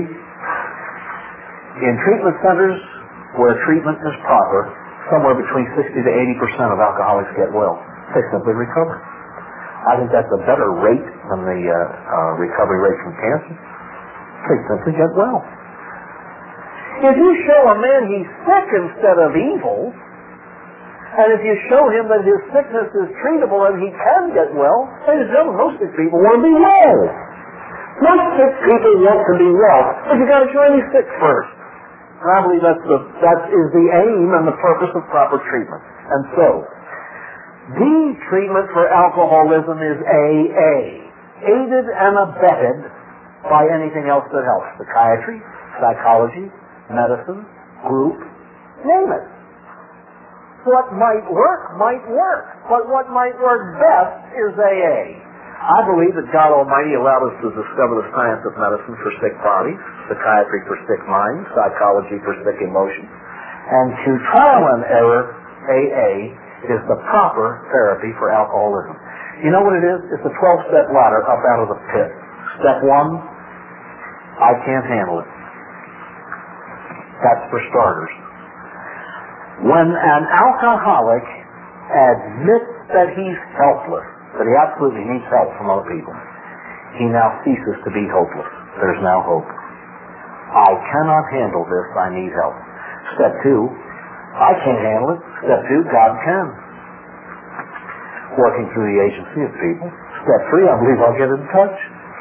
In treatment centers where treatment is proper, somewhere between 60 to 80% of alcoholics get well. They simply recover. I think that's a better rate than the recovery rate from cancer. They simply get well. If you show a man he's sick instead of evil, and if you show him that his sickness is treatable and he can get well, ladies and gentlemen, most sick people want to be well. Most sick people want to be well, but you got to show him he's sick first. And I believe that is the aim and the purpose of proper treatment. And so, the treatment for alcoholism is AA, aided and abetted by anything else that helps. Psychiatry, psychology, medicine, group, name it. What might work, but what might work best is AA. I believe that God Almighty allowed us to discover the science of medicine for sick bodies, psychiatry for sick minds, psychology for sick emotions, and to trial and error, AA is the proper therapy for alcoholism. You know what it is? It's a 12-step ladder up out of the pit. Step 1, I can't handle it. That's for starters. When an alcoholic admits that he's helpless, that he absolutely needs help from other people, he now ceases to be hopeless. There's now hope. I cannot handle this. I need help. Step 2, I can't handle it. Step 2, God can. Working through the agency of people. Step 3, I believe I'll get in touch.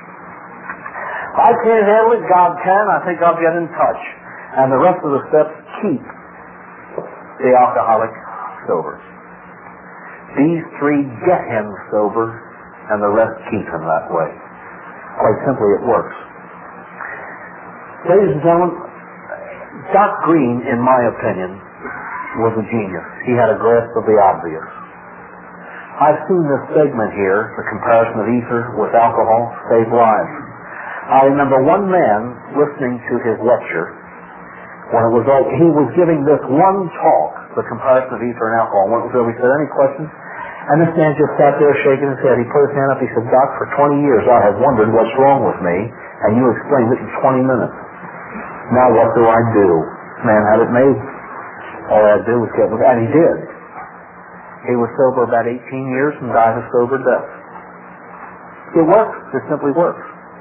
I can't handle it. God can. I think I'll get in touch. And the rest of the steps keep the alcoholic sober. These 3 get him sober, and the rest keep him that way. Quite simply, it works. Ladies and gentlemen, Doc Green, in my opinion, was a genius. He had a grasp of the obvious. I've seen this segment here, the comparison of ether with alcohol, save lives. I remember one man listening to his lecture when it was all, he was giving this one talk, the comparison of ether and alcohol. When it was over, he said, any questions? And this man just sat there shaking his head. He put his hand up. He said, Doc, for 20 years I have wondered what's wrong with me, and you explained it in 20 minutes. Now what do I do? Man had it made. All I had to do was get with it, and he did. He was sober about 18 years and died a sober death. It works. It simply works.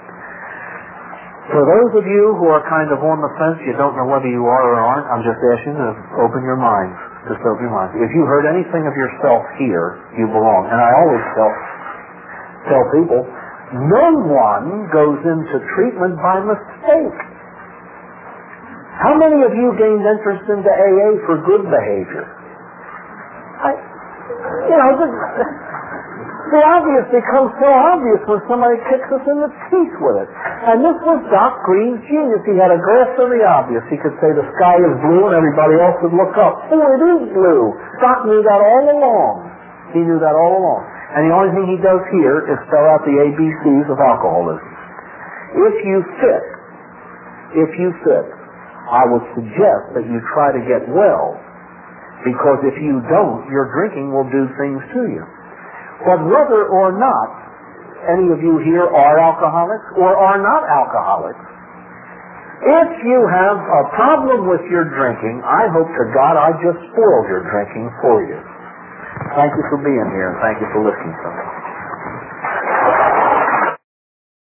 For those of you who are kind of on the fence, you don't know whether you are or aren't, I'm just asking you to open your minds. Just open your minds. If you heard anything of yourself here, you belong. And I always tell people, no one goes into treatment by mistake. How many of you gained interest into AA for good behavior? The obvious becomes so obvious when somebody kicks us in the teeth with it. And this was Doc Green's genius. He had a grasp of the obvious. He could say the sky is blue and everybody else would look up. Oh, it is blue. Doc knew that all along. He knew that all along. And the only thing he does here is spell out the ABCs of alcoholism. If you fit, I would suggest that you try to get well, because if you don't, your drinking will do things to you. But whether or not any of you here are alcoholics or are not alcoholics, if you have a problem with your drinking, I hope to God I just spoiled your drinking for you. Thank you for being here, and thank you for listening to me.